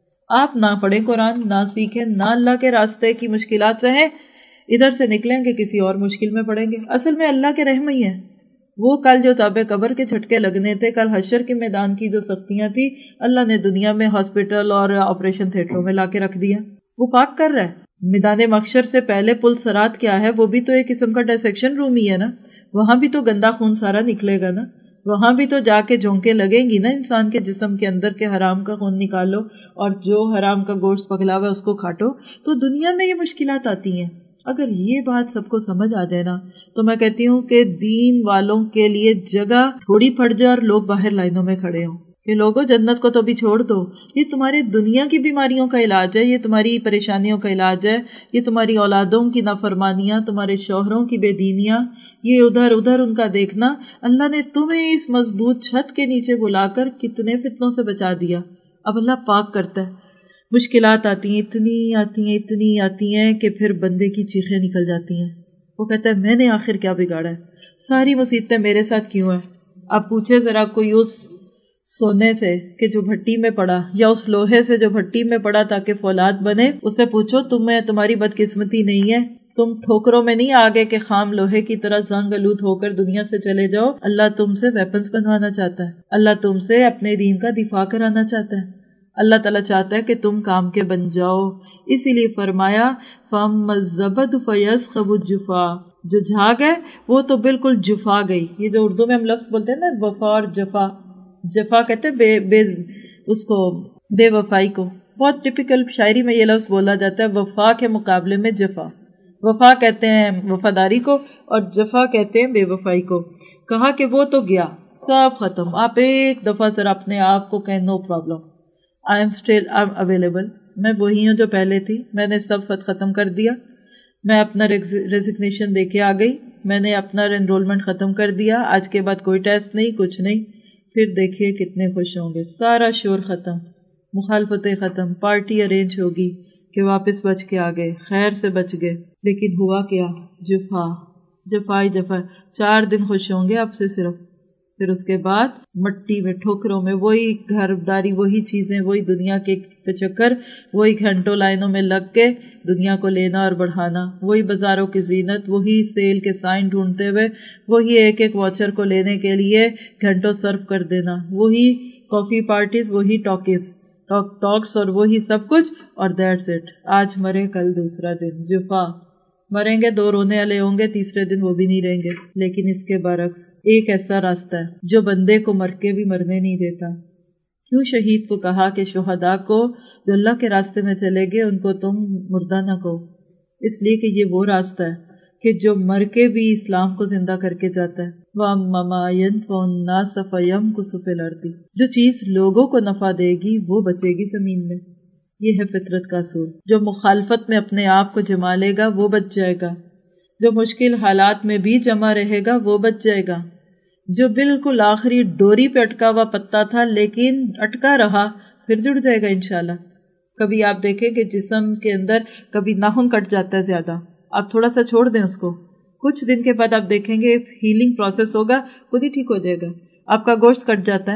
آپ نہ پڑھیں قرآن، نہ سیکھیں، نہ اللہ کے راستے کی مشکلات سہیں، ادھر سے نکلیں گے کسی اور مشکل میں پڑیں گے۔ اصل میں اللہ کے رحم ہی ہے وہ۔ کل جو عذاب قبر کے جھٹکے لگنے تھے، کل حشر کے میدان کی جو سختیاں تھی، اللہ نے دنیا میں ہاسپٹل اور آپریشن تھیٹروں میں لا کے رکھ دیا۔ وہ پاک کر رہا ہے۔ میدان محشر سے پہلے پل صراط کیا ہے؟ وہ بھی تو ایک قسم کا ڈائسیکشن روم ہی ہے نا، وہاں بھی تو گندا خون سارا نکلے گا نا، وہاں بھی تو جا کے جھونکے لگیں گی نا انسان کے جسم کے اندر کے حرام کا خون نکالو اور جو حرام کا گوشت پگھلا ہوا ہے اس کو کھاٹو۔ تو دنیا میں یہ مشکلات آتی ہیں۔ اگر یہ بات سب کو سمجھ آ جائے نا، تو میں کہتی ہوں کہ دین والوں کے لیے جگہ تھوڑی پھٹ جائے اور لوگ باہر لائنوں میں کھڑے ہوں کہ لوگوں جنت کو تو بھی چھوڑ دو، یہ تمہارے دنیا کی بیماریوں کا علاج ہے، یہ تمہاری پریشانیوں کا علاج ہے، یہ تمہاری اولادوں کی نافرمانیاں، تمہارے شوہروں کی بے دینیاں، یہ ادھر ادھر ان کا دیکھنا۔ اللہ نے تمہیں اس مضبوط چھت کے نیچے بلا کر کتنے فتنوں سے بچا دیا۔ اب اللہ پاک کرتا ہے۔ مشکلات آتی ہیں، اتنی آتی ہیں اتنی آتی ہیں کہ پھر بندے کی چیخیں نکل جاتی ہیں۔ وہ کہتا ہے میں نے آخر کیا بگاڑا ہے، ساری مصیبتیں میرے ساتھ کیوں ہیں؟ آپ پوچھے ذرا کوئی اس سونے سے کہ جو بھٹی میں پڑا، یا اس لوہے سے جو بھٹی میں پڑا تاکہ فولاد بنے، اسے پوچھو تمہیں تمہاری بدقسمتی نہیں ہے، تم ٹھوکروں میں نہیں آگے کہ خام لوہے کی طرح زنگ آلود ہو کر دنیا سے چلے جاؤ۔ اللہ تم سے ویپنز بنوانا چاہتا ہے، اللہ تم سے اپنے دین کا دفاع کرانا چاہتا ہے، اللہ تعالیٰ چاہتا ہے کہ تم کام کے بن جاؤ۔ اسی لیے فرمایا فَأَمَّا الزَّبَدُ فَيَذْهَبُ الجُّفَاءُ، جو جھاگ ہے وہ تو بالکل جفا گئی۔ یہ جو اردو میں ہم لفظ بولتے ہیں نا وفا اور جفا، جفا کہتے ہیں بے, بے اس کو بے وفائی کو، بہت ٹپیکل شاعری میں یہ لفظ بولا جاتا ہے، وفا کے مقابلے میں جفا۔ وفا کہتے ہیں وفاداری کو اور جفا کہتے ہیں بے وفائی کو۔ کہا کہ وہ تو گیا، سب ختم۔ آپ ایک دفعہ ذرا اپنے آپ کو کہیں no problem, I am still available, میں وہی ہوں جو پہلے تھی، میں نے سب خط ختم کر دیا، میں اپنا ریزگنیشن دے کے آ گئی، میں نے اپنا انرولمنٹ ختم کر دیا، آج کے بعد کوئی ٹیسٹ نہیں، کچھ نہیں۔ پھر دیکھیے کتنے خوش ہوں گے، سارا شور ختم، مخالفتیں ختم، پارٹی ارینج ہوگی کہ واپس بچ کے آ گئے، خیر سے بچ گئے۔ لیکن ہوا کیا؟ جفا، جفائی جفا۔ چار دن خوش ہوں گے آپ سے صرف، پھر اس کے بعد مٹی میں ٹھوکروں میں وہی گھر داری، وہی چیزیں، وہی دنیا کے چکر، وہی گھنٹوں لائنوں میں لگ کے دنیا کو لینا اور بڑھانا، وہی بازاروں کی زینت، وہی سیل کے سائن ڈھونڈتے ہوئے، وہی ایک ایک واچر کو لینے کے لیے گھنٹوں صرف کر دینا، وہی کافی پارٹیز، وہی ٹاکس ٹاک ٹاکس اور وہی سب کچھ، اور دیٹس اٹ۔ آج مرے کل دوسرا دن، جفا۔ مریں گے، دو رونے والے ہوں گے، تیسرے دن وہ بھی نہیں رہیں گے۔ لیکن اس کے برعکس ایک ایسا راستہ ہے جو بندے کو مر کے بھی مرنے نہیں دیتا۔ کیوں شہید کو کہا کہ شہداء کو جو اللہ کے راستے میں چلے گئے ان کو تم مردہ نہ کہو؟ اس لیے کہ یہ وہ راستہ ہے کہ جو مر کے بھی اسلام کو زندہ کر کے جاتا ہے۔ وَأَمَّا مَا يَنْفَعُ النَّاسَ فَيَمْكُثُ فِي الْأَرْضِ، جو چیز لوگوں کو نفع دے گی وہ بچے گی زمین میں۔ یہ ہے فطرت کا اصول۔ جو مخالفت میں اپنے آپ کو جما لے گا وہ بچ جائے گا، جو مشکل حالات میں بھی جمع رہے گا وہ بچ جائے گا، جو بالکل آخری ڈوری پہ اٹکا ہوا پتا تھا لیکن اٹکا رہا پھر جڑ جائے گا انشاءاللہ۔ کبھی آپ دیکھیں کہ جسم کے اندر کبھی ناخن کٹ جاتا ہے زیادہ، آپ تھوڑا سا چھوڑ دیں اس کو، کچھ دن کے بعد آپ دیکھیں گے ہیلنگ پروسیس ہوگا، خود ہی ٹھیک ہو جائے گا۔ آپ کا گوشت کٹ جاتا ہے،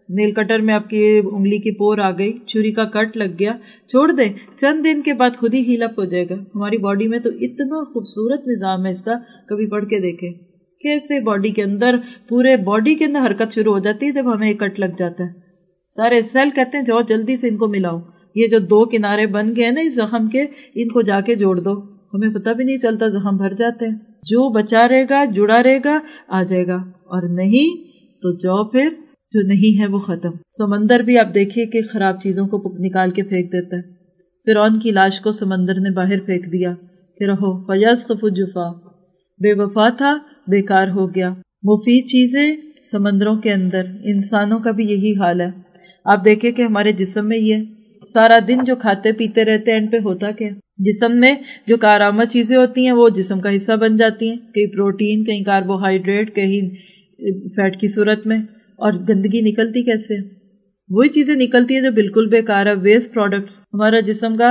نیل کٹر میں آپ کی انگلی کی پور آ گئی, چھری کا کٹ لگ گیا, چھوڑ دیں, چند دن کے بعد خود ہی ہیل اپ ہو جائے گا. ہماری باڈی میں تو اتنا خوبصورت نظام ہے اس کا, کبھی پڑھ کے دیکھیں کیسے باڈی کے اندر, پورے باڈی کے اندر حرکت شروع ہو جاتی ہے جب ہمیں ایک کٹ لگ جاتا ہے. سارے سیل کہتے ہیں جاؤ جلدی سے ان کو ملاؤ, یہ جو دو کنارے بن گئے نا اس زخم کے, ان کو جا کے جوڑ دو. ہمیں پتہ بھی نہیں چلتا زخم بھر جاتے ہیں. جو بچا رہے گا, جڑا رہے گا, آ جائے گا, اور نہیں تو جاؤ پھر جو نہیں ہے وہ ختم. سمندر بھی آپ دیکھیے کہ خراب چیزوں کو نکال کے پھینک دیتا ہے. فرعون کی لاش کو سمندر نے باہر پھینک دیا کہ رہو, فیسقف الجفا, بے وفا تھا, بیکار ہو گیا. مفید چیزیں سمندروں کے اندر, انسانوں کا بھی یہی حال ہے. آپ دیکھیں کہ ہمارے جسم میں یہ سارا دن جو کھاتے پیتے رہتے ہیں, اینڈ پہ ہوتا کیا, جسم میں جو کارآمد چیزیں ہوتی ہیں وہ جسم کا حصہ بن جاتی ہیں, کہیں پروٹین, کہیں کاربوہائیڈریٹ, کہیں فیٹ کی صورت میں. اور گندگی نکلتی کیسے؟ وہی چیزیں نکلتی ہیں جو بالکل بیکار ہے, ویسٹ پروڈکٹس. ہمارا جسم کا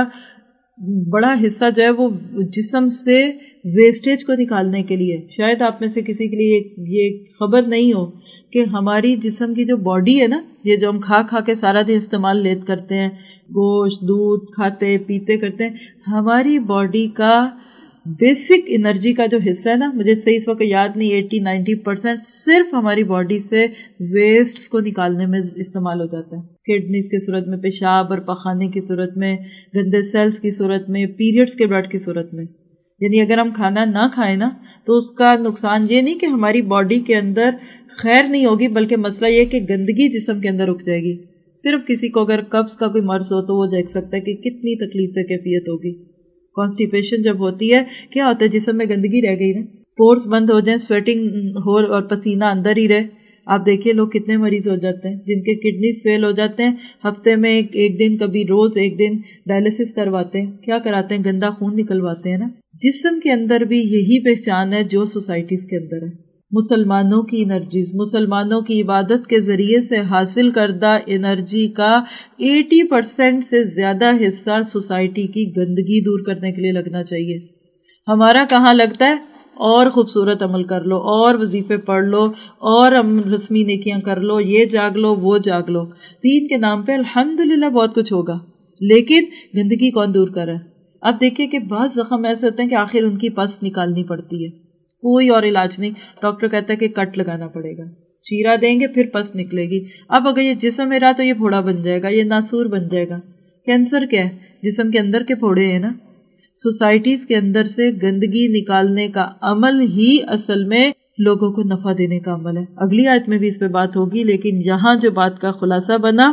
بڑا حصہ جو ہے وہ جسم سے ویسٹیج کو نکالنے کے لیے. شاید آپ میں سے کسی کے لیے یہ خبر نہیں ہو کہ ہماری جسم کی جو باڈی ہے نا, یہ جو ہم کھا کھا کے سارا دن استعمال لیت کرتے ہیں, گوشت دودھ کھاتے پیتے کرتے ہیں, ہماری باڈی کا بیسک انرجی کا جو حصہ ہے نا, مجھے صحیح اس وقت یاد نہیں, ایٹی نائنٹی پرسینٹ صرف ہماری باڈی سے ویسٹس کو نکالنے میں استعمال ہو جاتا ہے. کڈنیز کی صورت میں, پیشاب اور پخانے کی صورت میں, گندے سیلز کی صورت میں, پیریڈز کے بلڈ کی صورت میں. یعنی اگر ہم کھانا نہ کھائیں نا تو اس کا نقصان یہ نہیں کہ ہماری باڈی کے اندر خیر نہیں ہوگی, بلکہ مسئلہ یہ کہ گندگی جسم کے اندر رک جائے گی. صرف کسی کو اگر قبض کا کوئی مرض ہو تو وہ دیکھ سکتا ہے کہ کتنی تکلیف کیفیت ہوگی. کانسٹیپیشن جب ہوتی ہے کیا ہوتا ہے, جسم میں گندگی رہ گئی نا, پورس بند ہو جائیں, سویٹنگ ہو اور پسینہ اندر ہی رہے. آپ دیکھیے لوگ کتنے مریض ہو جاتے ہیں جن کے کڈنیز فیل ہو جاتے ہیں, ہفتے میں ایک, ایک دن, کبھی روز ایک دن ڈائلسس کرواتے ہیں. کیا کراتے ہیں؟ گندا خون نکلواتے ہیں نا. جسم کے اندر بھی یہی پہچان ہے جو سوسائٹیز کے اندر ہے. مسلمانوں کی انرجیز, مسلمانوں کی عبادت کے ذریعے سے حاصل کردہ انرجی کا ایٹی پرسینٹ سے زیادہ حصہ سوسائٹی کی گندگی دور کرنے کے لیے لگنا چاہیے. ہمارا کہاں لگتا ہے؟ اور خوبصورت عمل کر لو, اور وظیفے پڑھ لو, اور رسمی نیکیاں کر لو, یہ جاگ لو, وہ جاگ لو. دین کے نام پہ الحمدللہ بہت کچھ ہوگا, لیکن گندگی کون دور کر رہا ہے؟ اب دیکھیے کہ بعض زخم ایسے ہوتے ہیں کہ آخر ان کی پس نکالنی پڑتی ہے, کوئی اور علاج نہیں. ڈاکٹر کہتا ہے کہ کٹ لگانا پڑے گا, چیرا دیں گے, پھر پس نکلے گی. اب اگر یہ جسم میں رہا تو یہ پھوڑا بن جائے گا, یہ ناسور بن جائے گا. کینسر کیا ہے؟ جسم کے اندر کے پھوڑے ہیں نا. سوسائٹیز کے اندر سے گندگی نکالنے کا عمل ہی اصل میں لوگوں کو نفع دینے کا عمل ہے. اگلی آیت میں بھی اس پہ بات ہوگی, لیکن یہاں جو بات کا خلاصہ بنا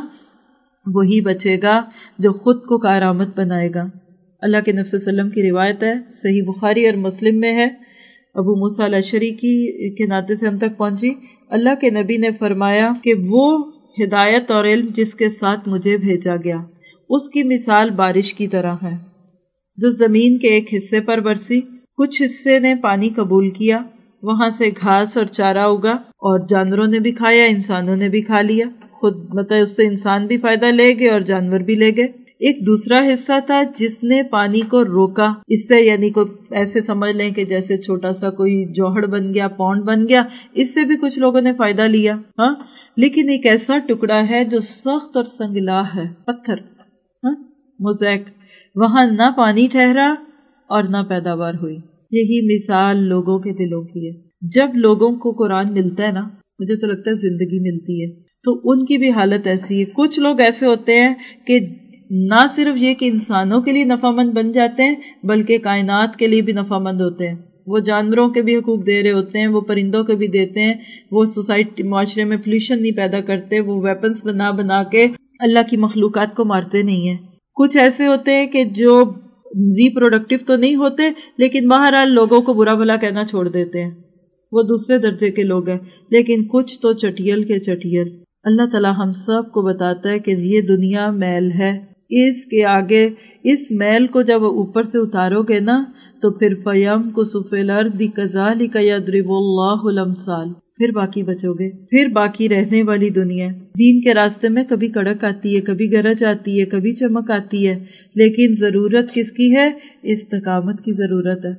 وہی بچے گا جو خود کو کارآمد بنائے گا. اللہ کے نبی صلی اللہ علیہ وسلم کی روایت ہے, صحیح بخاری اور مسلم میں ہے, ابو موسیٰ الاشعری کی کے ناطے سے ہم تک پہنچی. اللہ کے نبی نے فرمایا کہ وہ ہدایت اور علم جس کے ساتھ مجھے بھیجا گیا اس کی مثال بارش کی طرح ہے جو زمین کے ایک حصے پر برسی. کچھ حصے نے پانی قبول کیا, وہاں سے گھاس اور چارہ اگا, اور جانوروں نے بھی کھایا, انسانوں نے بھی کھا لیا. خود مطلب اس سے انسان بھی فائدہ لے گئے اور جانور بھی لے گئے. ایک دوسرا حصہ تھا جس نے پانی کو روکا, اس سے یعنی کوئی ایسے سمجھ لیں کہ جیسے چھوٹا سا کوئی جوہڑ بن گیا, پونڈ بن گیا, اس سے بھی کچھ لوگوں نے فائدہ لیا. ہاں, لیکن ایک ایسا ٹکڑا ہے جو سخت اور سنگلا ہے, پتھر, ہاں, موزیک, وہاں نہ پانی ٹھہرا اور نہ پیداوار ہوئی. یہی مثال لوگوں کے دلوں کی ہے. جب لوگوں کو قرآن ملتا ہے نا, مجھے تو لگتا ہے زندگی ملتی ہے, تو ان کی بھی حالت ایسی ہے. کچھ لوگ ایسے ہوتے ہیں کہ نہ صرف یہ کہ انسانوں کے لیے نفع مند بن جاتے ہیں بلکہ کائنات کے لیے بھی نفع مند ہوتے ہیں. وہ جانوروں کے بھی حقوق دے رہے ہوتے ہیں, وہ پرندوں کے بھی دیتے ہیں, وہ سوسائٹی معاشرے میں پولیوشن نہیں پیدا کرتے, وہ ویپنز بنا بنا کے اللہ کی مخلوقات کو مارتے نہیں ہیں. کچھ ایسے ہوتے ہیں کہ جو ری پروڈکٹیو تو نہیں ہوتے لیکن بہرحال لوگوں کو برا بھلا کہنا چھوڑ دیتے ہیں, وہ دوسرے درجے کے لوگ ہیں. لیکن کچھ تو چٹیل کے چٹیل. اللہ تعالی ہم سب کو بتاتا ہے کہ یہ دنیا میل ہے, اس کے آگے اس میل کو جب اوپر سے اتارو گے نا تو پھر فیم کو سفل ارض کذالک یضرب اللہ الامثال, پھر باقی بچو گے, پھر باقی رہنے والی دنیا. دین کے راستے میں کبھی کڑک آتی ہے, کبھی گرج آتی ہے, کبھی چمک آتی ہے, لیکن ضرورت کس کی ہے؟ استقامت کی ضرورت ہے.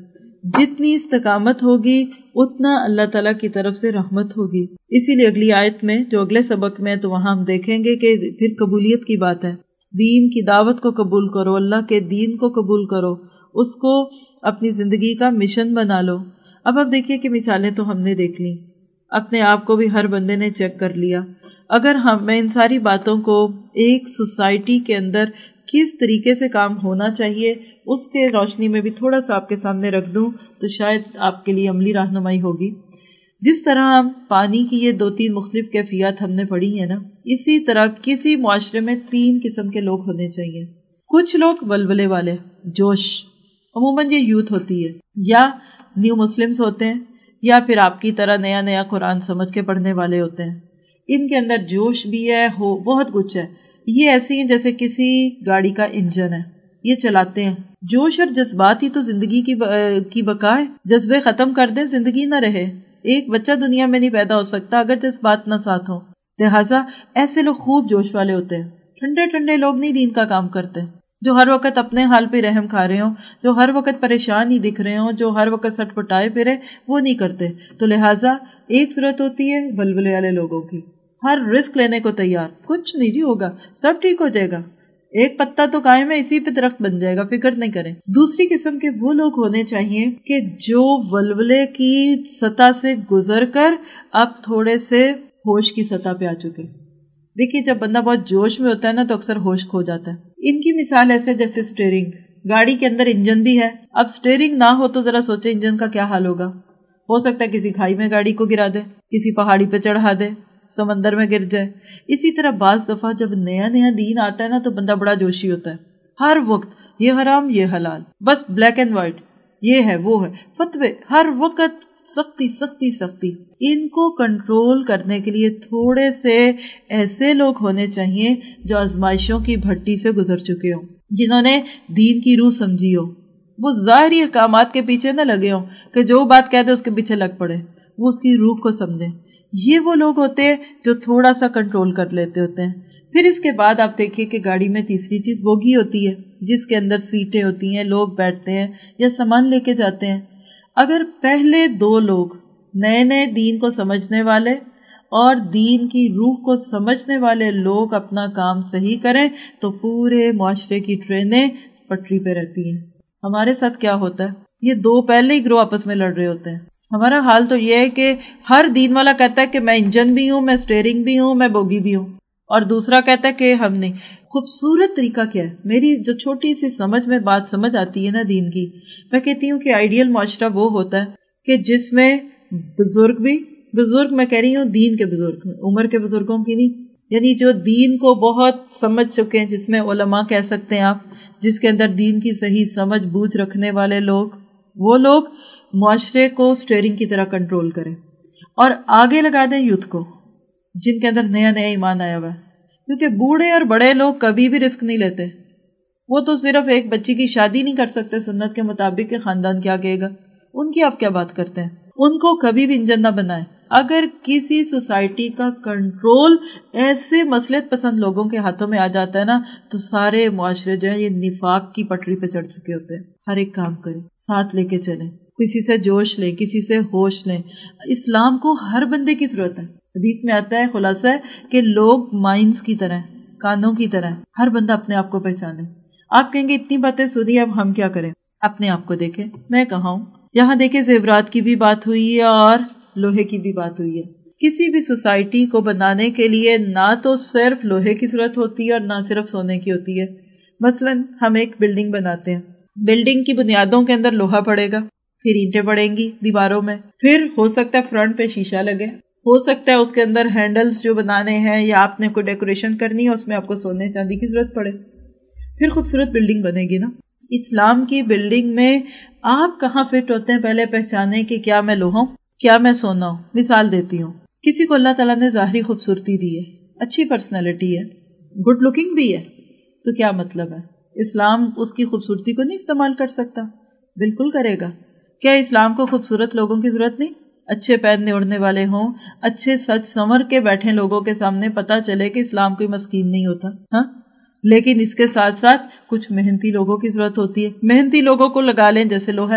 جتنی استقامت ہوگی اتنا اللہ تعالیٰ کی طرف سے رحمت ہوگی. اسی لیے اگلی آیت میں جو اگلے سبق میں تو وہاں ہم دیکھیں گے کہ پھر قبولیت کی بات ہے. دین کی دعوت کو قبول کرو، اللہ کے دین کو قبول کرو، اس کو اپنی زندگی کا مشن بنا لو. اب آپ دیکھیے کہ مثالیں تو ہم نے دیکھ لی، اپنے آپ کو بھی ہر بندے نے چیک کر لیا. اگر ہم میں ان ساری باتوں کو ایک سوسائٹی کے اندر کس طریقے سے کام ہونا چاہیے اس کے روشنی میں بھی تھوڑا سا آپ کے سامنے رکھ دوں تو شاید آپ کے لیے عملی رہنمائی ہوگی. جس طرح پانی کی یہ دو تین مختلف کیفیات ہم نے پڑھی ہیں نا، اسی طرح کسی معاشرے میں تین قسم کے لوگ ہونے چاہیے. کچھ لوگ ولولے والے، جوش، عموماً یہ یوتھ ہوتی ہے یا نیو مسلمز ہوتے ہیں یا پھر آپ کی طرح نیا نیا قرآن سمجھ کے پڑھنے والے ہوتے ہیں. ان کے اندر جوش بھی ہے، ہو بہت کچھ ہے. یہ ایسی ہیں جیسے کسی گاڑی کا انجن ہے، یہ چلاتے ہیں. جوش اور جذبات ہی تو زندگی کی کی بقا ہے. جذبے ختم کر دیں زندگی نہ رہے. ایک بچہ دنیا میں نہیں پیدا ہو سکتا اگر جذبات نہ ساتھ ہوں. لہٰذا ایسے لوگ خوب جوش والے ہوتے ہیں. ٹھنڈے ٹھنڈے لوگ نہیں دین کا کام کرتے، جو ہر وقت اپنے حال پہ رحم کھا رہے ہوں، جو ہر وقت پریشان ہی دکھ رہے ہوں، جو ہر وقت سٹ پٹائے پھرے، وہ نہیں کرتے. تو لہٰذا ایک صورت ہوتی ہے ولولے والے لوگوں کی، ہر رسک لینے کو تیار. کچھ نہیں جی ہوگا، سب ٹھیک ہو جائے گا، ایک پتا تو قائم ہے، اسی پہ درخت بن جائے گا، فکر نہیں کریں. دوسری قسم کے وہ لوگ ہونے چاہیے کہ جو ولولے کی سطح سے گزر کر اب تھوڑے سے ہوش کی سطح پہ آ چکے. دیکھیے جب بندہ بہت جوش میں ہوتا ہے نا تو اکثر ہوش کھو جاتا ہے. ان کی مثال ایسے جیسے اسٹیئرنگ، گاڑی کے اندر انجن بھی ہے، اب اسٹیئرنگ نہ ہو تو ذرا سوچے انجن کا کیا حال ہوگا. ہو سکتا ہے کسی کھائی میں گاڑی کو گرا دے، کسی پہاڑی پہ چڑھا دے، سمندر میں گر جائے. اسی طرح بعض دفعہ جب نیا نیا دین آتا ہے نا تو بندہ بڑا جوشی ہوتا ہے. ہر وقت یہ حرام یہ حلال، بس بلیک اینڈ وائٹ، یہ ہے وہ ہے، فتوے ہر وقت، سختی سختی سختی. ان کو کنٹرول کرنے کے لیے تھوڑے سے ایسے لوگ ہونے چاہیے جو آزمائشوں کی بھٹی سے گزر چکے ہوں، جنہوں نے دین کی روح سمجھی ہو. وہ ظاہری احکامات کے پیچھے نہ لگے ہوں کہ جو بات کہہ دے اس کے پیچھے لگ پڑے، وہ اس کی روح کو سمجھیں. یہ وہ لوگ ہوتے ہیں جو تھوڑا سا کنٹرول کر لیتے ہوتے ہیں. پھر اس کے بعد آپ دیکھیے کہ گاڑی میں تیسری چیز بوگی ہوتی ہے، جس کے اندر سیٹیں ہوتی ہیں، لوگ بیٹھتے ہیں یا سامان لے کے جاتے ہیں. اگر پہلے دو لوگ نئے نئے دین کو سمجھنے والے اور دین کی روح کو سمجھنے والے لوگ اپنا کام صحیح کریں تو پورے معاشرے کی ٹرینیں پٹری پہ رہتی ہیں. ہمارے ساتھ کیا ہوتا ہے، یہ دو پہلے ہی گروہ آپس میں لڑ رہے ہوتے ہیں. ہمارا حال تو یہ ہے کہ ہر دین والا کہتا ہے کہ میں انجن بھی ہوں، میں اسٹیئرنگ بھی ہوں، میں بوگی بھی ہوں، اور دوسرا کہتا ہے کہ ہم نہیں. خوبصورت طریقہ کیا ہے، میری جو چھوٹی سی سمجھ میں بات سمجھ آتی ہے نا دین کی، میں کہتی ہوں کہ آئیڈیل معاشرہ وہ ہوتا ہے کہ جس میں بزرگ بھی، بزرگ میں کہہ رہی ہوں دین کے بزرگ، عمر کے بزرگوں کی نہیں، یعنی جو دین کو بہت سمجھ چکے ہیں، جس میں علماء کہہ سکتے ہیں آپ، جس کے اندر دین کی صحیح سمجھ بوجھ رکھنے والے لوگ، وہ لوگ معاشرے کو اسٹیئرنگ کی طرح کنٹرول کریں. اور آگے لگا دیں یوتھ کو، جن کے اندر نیا نیا ایمان آیا ہوا ہے. کیونکہ بوڑھے اور بڑے لوگ کبھی بھی رسک نہیں لیتے. وہ تو صرف ایک بچی کی شادی نہیں کر سکتے سنت کے مطابق کہ خاندان کیا کہے گا، ان کی آپ کیا بات کرتے ہیں. ان کو کبھی بھی انجن نہ بنائیں. اگر کسی سوسائٹی کا کنٹرول ایسے مصلحت پسند لوگوں کے ہاتھوں میں آ جاتا ہے نا تو سارے معاشرے جو ہے یہ نفاق کی پٹری پہ چڑھ چکے ہوتے ہیں. ہر ایک کام کریں، ساتھ لے کے چلیں، کسی سے جوش لیں، کسی سے ہوش لیں. اسلام کو ہر بندے کی ضرورت ہے. حدیث میں آتا ہے، خلاصہ ہے کہ لوگ مائنڈز کی طرح، کانوں کی طرح، ہر بندہ اپنے آپ کو پہچانے. آپ کہیں گے اتنی باتیں سنی، اب ہم کیا کریں؟ اپنے آپ کو دیکھیں. میں کہا ہوں یہاں دیکھیں زیورات کی بھی بات ہوئی ہے اور لوہے کی بھی بات ہوئی ہے. کسی بھی سوسائٹی کو بنانے کے لیے نہ تو صرف لوہے کی ضرورت ہوتی ہے اور نہ صرف سونے کی ہوتی ہے. مثلاً ہم ایک بلڈنگ بناتے ہیں، بلڈنگ کی بنیادوں کے اندر لوہا پڑے گا، پھر اینٹیں پڑیں گی دیواروں میں، پھر ہو سکتا ہے فرنٹ پہ شیشہ لگے، ہو سکتا ہے اس کے اندر ہینڈلز جو بنانے ہیں یا آپ نے کوئی ڈیکوریشن کرنی ہے اس میں آپ کو سونے چاندی کی ضرورت پڑے، پھر خوبصورت بلڈنگ بنے گی نا. اسلام کی بلڈنگ میں آپ کہاں فٹ ہوتے ہیں پہلے پہچانے کہ کیا میں لوہا ہوں، کیا میں سونا ہوں. مثال دیتی ہوں، کسی کو اللہ تعالیٰ نے ظاہری خوبصورتی دی ہے، اچھی پرسنالٹی ہے، گڈ لکنگ بھی ہے، تو کیا مطلب ہے اسلام اس کی خوبصورتی کو نہیں استعمال کر سکتا؟ بالکل کرے گا. کیا اسلام کو خوبصورت لوگوں کی ضرورت نہیں؟ اچھے پہننے اڑنے والے ہوں، اچھے سچ سنور کے بیٹھے لوگوں کے سامنے پتا چلے کہ اسلام کوئی مسکین نہیں ہوتا. ہاں، لیکن اس کے ساتھ ساتھ کچھ محنتی لوگوں کی ضرورت ہوتی ہے. محنتی لوگوں کو لگا لیں جیسے لوہا ہے.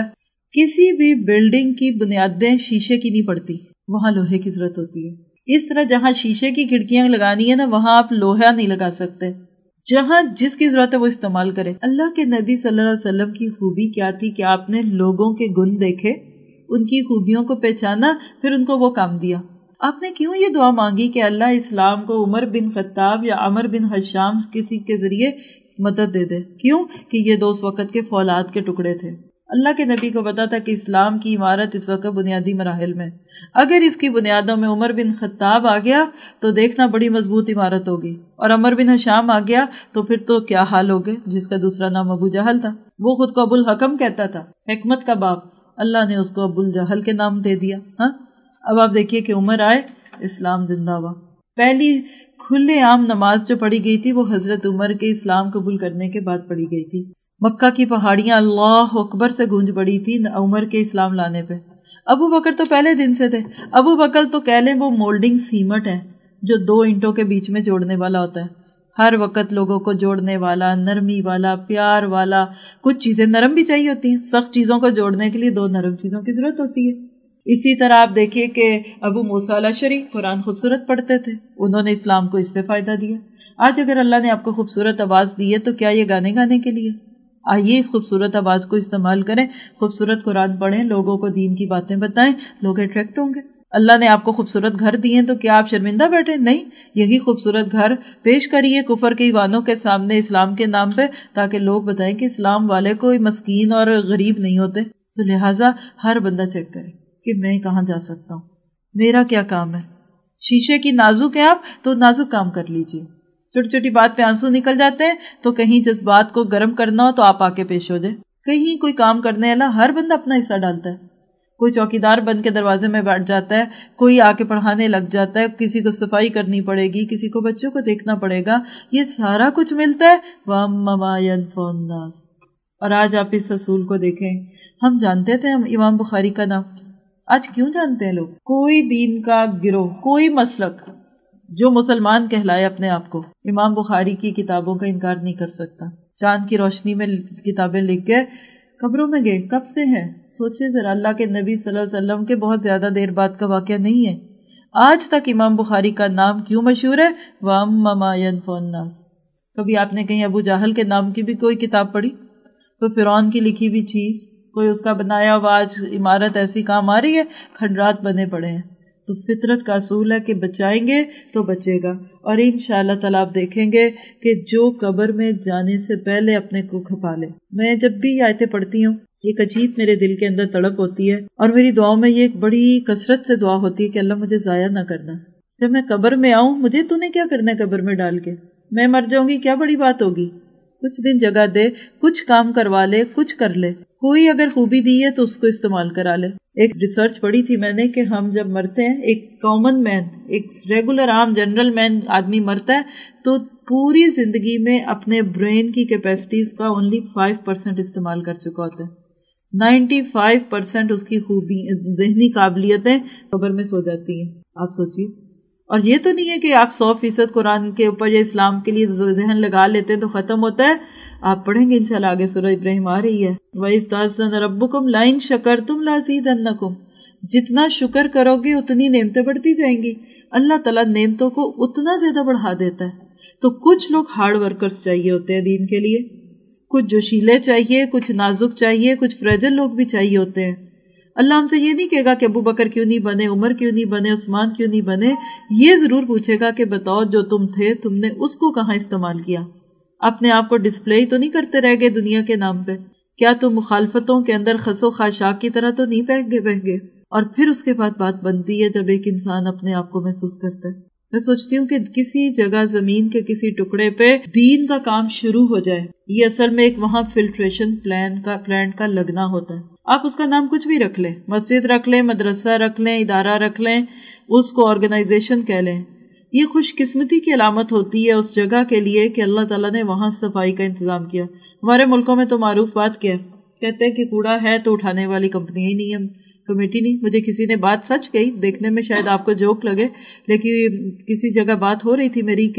کسی بھی بلڈنگ کی بنیادیں شیشے کی نہیں پڑتی، وہاں لوہے کی ضرورت ہوتی ہے۔ اس طرح جہاں شیشے کی کھڑکیاں لگانی ہے نا، وہاں آپ لوہا نہیں لگا سکتے، جہاں جس کی ضرورت ہے وہ استعمال کرے۔ اللہ کے نبی صلی اللہ علیہ وسلم کی خوبی کیا تھی کہ آپ نے لوگوں کے گن دیکھے، ان کی خوبیوں کو پہچانا، پھر ان کو وہ کام دیا۔ آپ نے کیوں یہ دعا مانگی کہ اللہ اسلام کو عمر بن خطاب یا عمر بن حشام کسی کے ذریعے مدد دے دے؟ کیوں کہ یہ دو اس وقت کے فولاد کے ٹکڑے تھے۔ اللہ کے نبی کو پتا تھا کہ اسلام کی عمارت اس وقت بنیادی مراحل میں، اگر اس کی بنیادوں میں عمر بن خطاب آ گیا تو دیکھنا بڑی مضبوط عمارت ہوگی، اور عمر بن حشام آ گیا تو پھر تو کیا حال ہوگے، جس کا دوسرا نام ابو جہل تھا۔ وہ خود کو ابو الحکم کہتا تھا، حکمت کا باپ، اللہ نے اس کو ابو الجہل کے نام دے دیا۔ ہاں، اب آپ دیکھیے کہ عمر آئے، اسلام زندہ ہوا۔ پہلی کھلے عام نماز جو پڑھی گئی تھی وہ حضرت عمر کے اسلام قبول کرنے کے بعد پڑھی گئی تھی۔ مکہ کی پہاڑیاں اللہ اکبر سے گونج پڑی تھی عمر کے اسلام لانے پہ۔ ابو بکر تو پہلے دن سے تھے، ابو بکر تو کہہ لیں وہ مولڈنگ سیمٹ ہے جو دو اینٹوں کے بیچ میں جوڑنے والا ہوتا ہے، ہر وقت لوگوں کو جوڑنے والا، نرمی والا، پیار والا۔ کچھ چیزیں نرم بھی چاہیے ہوتی ہیں، سخت چیزوں کو جوڑنے کے لیے دو نرم چیزوں کی ضرورت ہوتی ہے۔ اسی طرح آپ دیکھیے کہ ابو موسیٰ الاشعری قرآن خوبصورت پڑھتے تھے، انہوں نے اسلام کو اس سے فائدہ دیا۔ آج اگر اللہ نے آپ کو خوبصورت آواز دی ہے تو کیا یہ گانے گانے کے لیے؟ آئیے اس خوبصورت آواز کو استعمال کریں، خوبصورت قرآن پڑھیں، لوگوں کو دین کی باتیں بتائیں، لوگ اٹریکٹ ہوں گے۔ اللہ نے آپ کو خوبصورت گھر دیے تو کیا آپ شرمندہ بیٹھے؟ نہیں، یہی خوبصورت گھر پیش کریے کفر کے ایوانوں کے سامنے اسلام کے نام پہ، تاکہ لوگ بتائیں کہ اسلام والے کوئی مسکین اور غریب نہیں ہوتے۔ تو لہٰذا ہر بندہ چیک کرے کہ میں کہاں جا سکتا ہوں، میرا کیا کام ہے۔ شیشے کی نازک ہے آپ تو نازک کام کر لیجئے۔ چھوٹی چھوٹی بات پہ آنسو نکل جاتے ہیں تو کہیں جذبات کو گرم کرنا ہو تو آپ آ کے پیش ہو جائیں۔ کہیں کوئی کام کرنے والا ہر بندہ اپنا حصہ ڈالتا ہے، کوئی چوکیدار بن کے دروازے میں بیٹھ جاتا ہے، کوئی آ کے پڑھانے لگ جاتا ہے، کسی کو صفائی کرنی پڑے گی، کسی کو بچوں کو دیکھنا پڑے گا، یہ سارا کچھ ملتا ہے وَأَمَّا مَا يَنفَعُ النَّاسَ۔ اور آج آپ اس رسول کو دیکھیں، ہم جانتے تھے ہم امام بخاری کا نام، آج کیوں جانتے ہیں لوگ؟ کوئی دین کا گروہ، کوئی مسلک جو مسلمان کہلائے اپنے آپ کو، امام بخاری کی کتابوں کا انکار نہیں کر سکتا۔ چاند کی روشنی میں کتابیں لکھ کے قبروں میں گئے، کب سے ہیں؟ سوچے ذرا، اللہ کے نبی صلی اللہ علیہ وسلم کے بہت زیادہ دیر بعد کا واقعہ نہیں ہے۔ آج تک امام بخاری کا نام کیوں مشہور ہے؟ وَأَمَّا مَا يَنفَعُ النَّاسَ۔ کبھی آپ نے کہیں ابو جہل کے نام کی بھی کوئی کتاب پڑھی؟ کوئی فرعون کی لکھی ہوئی چیز، کوئی اس کا بنایا ہوا آج عمارت ایسی کام آ رہی ہے؟ کھنڈرات بنے پڑے ہیں۔ تو فطرت کا اصول ہے کہ بچائیں گے تو بچے گا، اور انشاءاللہ تعالیٰ آپ دیکھیں گے کہ جو قبر میں جانے سے پہلے اپنے کو کھپا لے۔ میں جب بھی آیتیں پڑھتی ہوں ایک عجیب میرے دل کے اندر تڑپ ہوتی ہے، اور میری دعاؤں میں یہ ایک بڑی کثرت سے دعا ہوتی ہے کہ اللہ مجھے ضائع نہ کرنا۔ جب میں قبر میں آؤں، مجھے تو نے کیا کرنا ہے قبر میں ڈال کے؟ میں مر جاؤں گی، کیا بڑی بات ہوگی؟ کچھ دن جگہ دے، کچھ کام کروا لے، کچھ کر لے، کوئی اگر خوبی دی ہے تو اس کو استعمال کرا لے۔ ایک ریسرچ پڑھی تھی میں نے کہ ہم جب مرتے ہیں، ایک کامن مین، ایک ریگولر عام جنرل مین آدمی مرتا ہے تو پوری زندگی میں اپنے برین کی کیپیسٹیز کا اونلی فائیو پرسینٹ استعمال کر چکا ہوتا ہے، نائنٹی فائیو پرسینٹ اس کی خوبی ذہنی قابلیتیں قبر میں سو جاتی ہیں۔ آپ سوچیے، اور یہ تو نہیں ہے کہ آپ سو فیصد قرآن کے اوپر یا اسلام کے لیے ذہن لگا لیتے ہیں تو ختم ہوتا ہے۔ آپ پڑھیں گے انشاءاللہ، آگے سورہ ابراہیم آ رہی ہے، وَإِذْ تَأَذَّنَ رَبُّكُمْ لَئِن شَكَرْتُمْ لَأَزِيدَنَّكُمْ۔ جتنا شکر کرو گے اتنی نعمتیں بڑھتی جائیں گی۔ اللہ تعالیٰ نعمتوں کو اتنا زیادہ بڑھا دیتا ہے۔ تو کچھ لوگ ہارڈ ورکرز چاہیے ہوتے ہیں دین کے لیے، کچھ جوشیلے چاہیے، کچھ نازک چاہیے، کچھ فریجل لوگ بھی چاہیے ہوتے ہیں۔ اللہ ہم سے یہ نہیں کہے گا کہ ابو بکر کیوں نہیں بنے، عمر کیوں نہیں بنے، عثمان کیوں نہیں بنے، یہ ضرور پوچھے گا کہ بتاؤ جو تم تھے تم نے اس کو کہاں استعمال کیا؟ اپنے آپ کو ڈسپلے تو نہیں کرتے رہ گئے دنیا کے نام پہ؟ کیا تم مخالفتوں کے اندر خس و خاشاک کی طرح تو نہیں بہہ گئے بہہ گئے؟ اور پھر اس کے بعد بات بنتی ہے جب ایک انسان اپنے آپ کو محسوس کرتا ہے۔ میں سوچتی ہوں کہ کسی جگہ زمین کے کسی ٹکڑے پہ دین کا کام شروع ہو جائے، یہ اصل میں ایک وہاں فلٹریشن پلان کا پلانٹ کا لگنا ہوتا ہے۔ آپ اس کا نام کچھ بھی رکھ لیں، مسجد رکھ لیں، مدرسہ رکھ لیں، ادارہ رکھ لیں، اس کو آرگنائزیشن کہہ لیں، یہ خوش قسمتی کی علامت ہوتی ہے اس جگہ کے لیے کہ اللہ تعالیٰ نے وہاں صفائی کا انتظام کیا۔ ہمارے ملکوں میں تو معروف بات کیا ہے، کہتے ہیں کہ کوڑا ہے تو اٹھانے والی کمپنی ہی نہیں ہے، کمیٹی نہیں۔ مجھے کسی نے بات سچ کہی، دیکھنے میں شاید آپ کو جوک لگے، لیکن کسی جگہ بات ہو رہی تھی میری کہ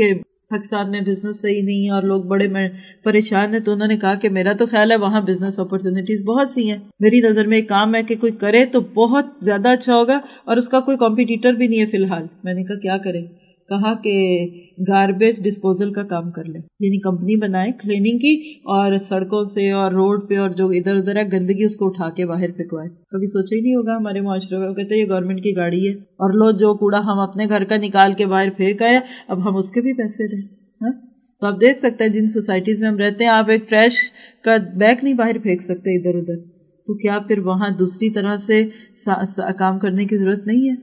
پاکستان میں بزنس صحیح نہیں ہے اور لوگ بڑے پریشان ہیں، تو انہوں نے کہا کہ میرا تو خیال ہے وہاں بزنس اپرچونٹیز بہت سی ہیں. میری نظر میں ایک کام ہے کہ کوئی کرے تو بہت زیادہ اچھا ہوگا اور اس کا کوئی کمپیٹیٹر بھی نہیں ہے فی الحال. میں نے کہا کیا کریں؟ کہا کہ گاربیج ڈسپوزل کا کام کر لیں، یعنی کمپنی بنائے کلیننگ کی اور سڑکوں سے اور روڈ پہ اور جو ادھر ادھر ہے گندگی اس کو اٹھا کے باہر پھینکوائے. کبھی سوچا ہی نہیں ہوگا ہمارے معاشرے میں. وہ کہتے ہیں یہ گورنمنٹ کی گاڑی ہے اور لو جو کوڑا ہم اپنے گھر کا نکال کے باہر پھینک آئے اب ہم اس کے بھی پیسے دیں. ہاں تو آپ دیکھ سکتے ہیں جن سوسائٹیز میں ہم رہتے ہیں آپ ایک ٹریش کا بیگ نہیں باہر پھینک سکتے ادھر ادھر، تو کیا پھر وہاں دوسری طرح سے کام کرنے کی ضرورت نہیں ہے؟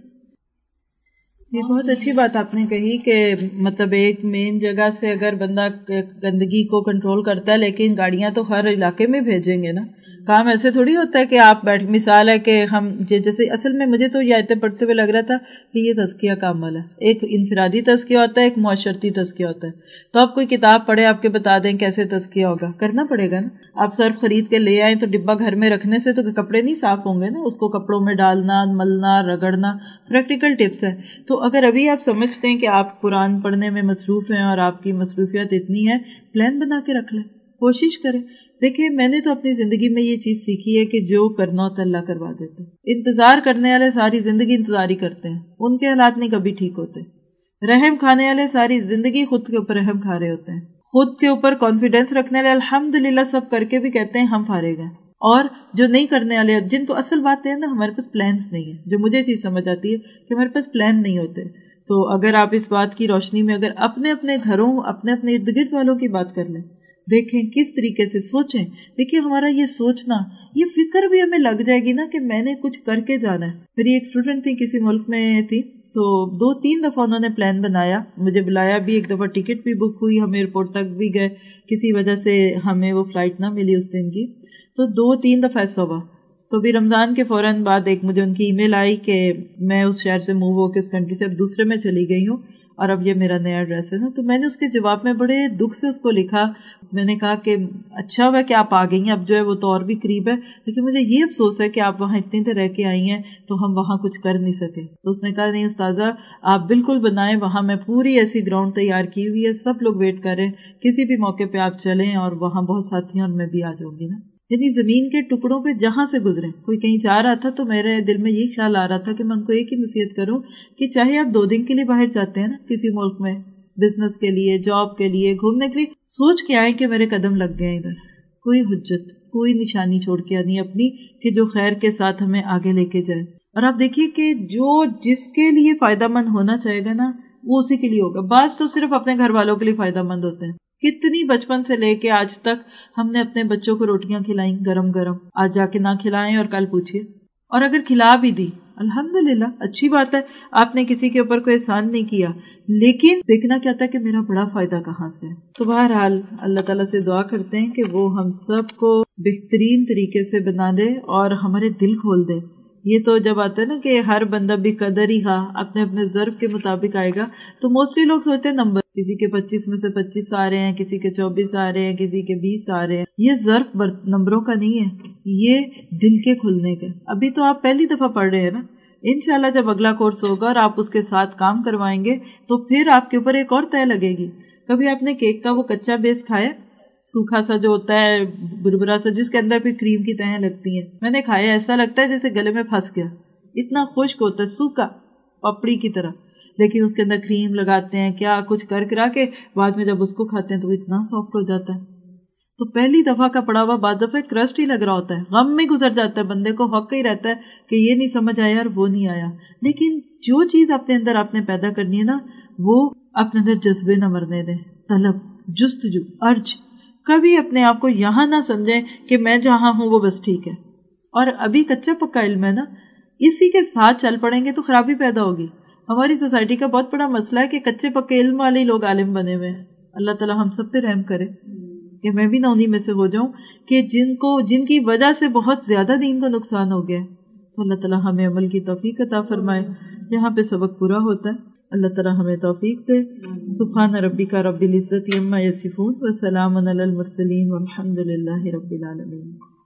یہ بہت اچھی بات آپ نے کہی کہ مطلب ایک مین جگہ سے اگر بندہ گندگی کو کنٹرول کرتا ہے، لیکن گاڑیاں تو ہر علاقے میں بھیجیں گے نا. کام ایسے تھوڑی ہوتا ہے کہ آپ بیٹھ، مثال ہے کہ ہم جیسے اصل میں مجھے تو یہ آیتیں پڑھتے ہوئے لگ رہا تھا کہ یہ تزکیہ کا عمل ہے. ایک انفرادی تزکیہ ہوتا ہے، ایک معاشرتی تزکیہ ہوتا ہے. تو آپ کوئی کتاب پڑھے آپ کے بتا دیں کیسے تزکیہ ہوگا، کرنا پڑے گا نا. آپ سرف خرید کے لے آئیں تو ڈبہ گھر میں رکھنے سے تو کپڑے نہیں صاف ہوں گے نا، اس کو کپڑوں میں ڈالنا، ملنا، رگڑنا پریکٹیکل ٹپس ہے. تو اگر ابھی آپ سمجھتے ہیں کہ آپ قرآن پڑھنے میں مصروف ہیں اور آپ کی مصروفیت اتنی ہے، پلان بنا کے رکھ لیں، کوشش کریں. دیکھیں میں نے تو اپنی زندگی میں یہ چیز سیکھی ہے کہ جو کرنا ہوتا ہے اللہ کروا دیتے. انتظار کرنے والے ساری زندگی انتظار ہی کرتے ہیں، ان کے حالات نہیں کبھی ٹھیک ہوتے. رحم کھانے والے ساری زندگی خود کے اوپر رحم کھا رہے ہوتے ہیں. خود کے اوپر کانفیڈینس رکھنے والے الحمدللہ سب کر کے بھی کہتے ہیں ہم فارغ ہیں. اور جو نہیں کرنے والے، جن کو اصل بات ہے نا ہمارے پاس پلانس نہیں ہے، جو مجھے چیز سمجھ آتی ہے کہ ہمارے پاس پلان نہیں ہوتے. تو اگر آپ اس بات کی روشنی میں اگر اپنے اپنے گھروں، اپنے اپنے ارد گرد والوں کی بات کر لیں، دیکھیں کس طریقے سے سوچیں. دیکھیں ہمارا یہ سوچنا، یہ فکر بھی ہمیں لگ جائے گی نا کہ میں نے کچھ کر کے جانا ہے. میری ایک اسٹوڈنٹ تھی کسی ملک میں تھی، تو دو تین دفعہ انہوں نے پلان بنایا، مجھے بلایا بھی، ایک دفعہ ٹکٹ بھی بک ہوئی، ہم ایئرپورٹ تک بھی گئے، کسی وجہ سے ہمیں وہ فلائٹ نہ ملی اس دن کی. تو دو تین دفعہ ایسا ہوا. تو بھی رمضان کے فوراً بعد ایک مجھے ان کی ای میل آئی کہ میں اس شہر سے موو ہو کے اس کنٹری سے اب دوسرے میں چلی گئی ہوں اور اب یہ میرا نیا ایڈریس ہے نا. تو میں نے اس کے جواب میں بڑے دکھ سے اس کو لکھا. میں نے کہا کہ اچھا ہوا کہ آپ آ گئی ہیں، اب جو ہے وہ تو اور بھی قریب ہے، لیکن مجھے یہ افسوس ہے کہ آپ وہاں اتنی دیر رہ کے آئی ہیں تو ہم وہاں کچھ کر نہیں سکے. تو اس نے کہا نہیں استاذہ آپ بالکل بنائیں، وہاں میں پوری ایسی گراؤنڈ تیار کی ہوئی ہے، سب لوگ ویٹ کر رہے ہیں، کسی بھی موقع پہ آپ چلیں اور وہاں بہت ساتھی ہیں اور میں بھی آ جاؤں گی نا. یعنی زمین کے ٹکڑوں پہ جہاں سے گزرے، کوئی کہیں جا رہا تھا تو میرے دل میں یہ خیال آ رہا تھا کہ میں ان کو ایک ہی نصیحت کروں کہ چاہے آپ دو دن کے لیے باہر جاتے ہیں نا کسی ملک میں، بزنس کے لیے، جاب کے لیے، گھومنے کے لیے، سوچ کے آئیں کہ میرے قدم لگ گئے ادھر. کوئی حجت، کوئی نشانی چھوڑ کے آنی اپنی کہ جو خیر کے ساتھ ہمیں آگے لے کے جائے. اور آپ دیکھیے کہ جو جس کے لیے فائدہ مند ہونا چاہے گا نا وہ اسی کے لیے ہوگا. بعض تو صرف اپنے گھر والوں کے لیے فائدہ مند ہوتے ہیں. کتنی بچپن سے لے کے آج تک ہم نے اپنے بچوں کو روٹیاں کھلائیں گرم گرم، آج جا کے نہ کھلائیں اور کل پوچھیے. اور اگر کھلا بھی دی الحمدللہ اچھی بات ہے، آپ نے کسی کے اوپر کوئی احسان نہیں کیا، لیکن دیکھنا کیا تھا کہ میرا بڑا فائدہ کہاں سے. تو بہرحال اللہ تعالیٰ سے دعا کرتے ہیں کہ وہ ہم سب کو بہترین طریقے سے بنا دے اور ہمارے دل کھول دے. یہ تو جب آتا ہے نا کہ ہر بندہ بھی قدر ہی ہا اپنے اپنے ظرف کے مطابق آئے گا، تو موسٹلی لوگ سوچتے ہیں نمبر، کسی کے پچیس میں سے پچیس آ رہے ہیں، کسی کے چوبیس آ رہے ہیں، کسی کے بیس آ رہے ہیں. یہ ظرف نمبروں کا نہیں ہے، یہ دل کے کھلنے کا. ابھی تو آپ پہلی دفعہ پڑھ رہے ہیں نا، انشاءاللہ جب اگلا کورس ہوگا اور آپ اس کے ساتھ کام کروائیں گے تو پھر آپ کے اوپر ایک اور طے لگے گی. کبھی آپ نے کیک کا وہ کچا بیس کھایا، سوکھا سا جو ہوتا ہے بربرا سا جس کے اندر بھی کریم کی تہیں لگتی ہیں؟ میں نے کھایا، ایسا لگتا ہے جیسے گلے میں پھنس گیا، اتنا خشک ہوتا ہے، سوکھا پپڑی کی طرح. لیکن اس کے اندر کریم لگاتے ہیں، کیا کچھ کر کرا کے بعد میں جب اس کو کھاتے ہیں تو وہ اتنا سافٹ ہو جاتا ہے. تو پہلی دفعہ کا پڑا ہوا بعض دفعہ کرسٹ ہی لگ رہا ہوتا ہے، غم میں گزر جاتا ہے، بندے کو حق ہی رہتا ہے کہ یہ نہیں سمجھ آیا اور وہ نہیں آیا. لیکن جو چیز اپنے اندر آپ نے پیدا کرنی ہے نا، وہ اپنے اندر جذبے نہ مرنے دیں، طلب، جستجو، ارج. کبھی اپنے آپ کو یہاں نہ سمجھیں کہ میں جہاں ہوں وہ بس ٹھیک ہے. اور ابھی کچا پکا علم ہے نا، اسی کے ساتھ چل پڑیں گے تو خرابی پیدا ہوگی. ہماری سوسائٹی کا بہت بڑا مسئلہ ہے کہ کچے پکے علم والے لوگ عالم بنے ہوئے ہیں. اللہ تعالی ہم سب پہ رحم کرے کہ میں بھی نہ انہی میں سے ہو جاؤں کہ جن کو جن کی وجہ سے بہت زیادہ دین کو نقصان ہو گیا. تو اللہ تعالی ہمیں عمل کی توفیق عطا فرمائے. یہاں پہ سبق پورا ہوتا ہے. اللہ تعالی ہمیں توفیق دے. سبحان ربک رب العزت عما یصفون وسلام علی المرسلین والحمد للہ رب العالمین.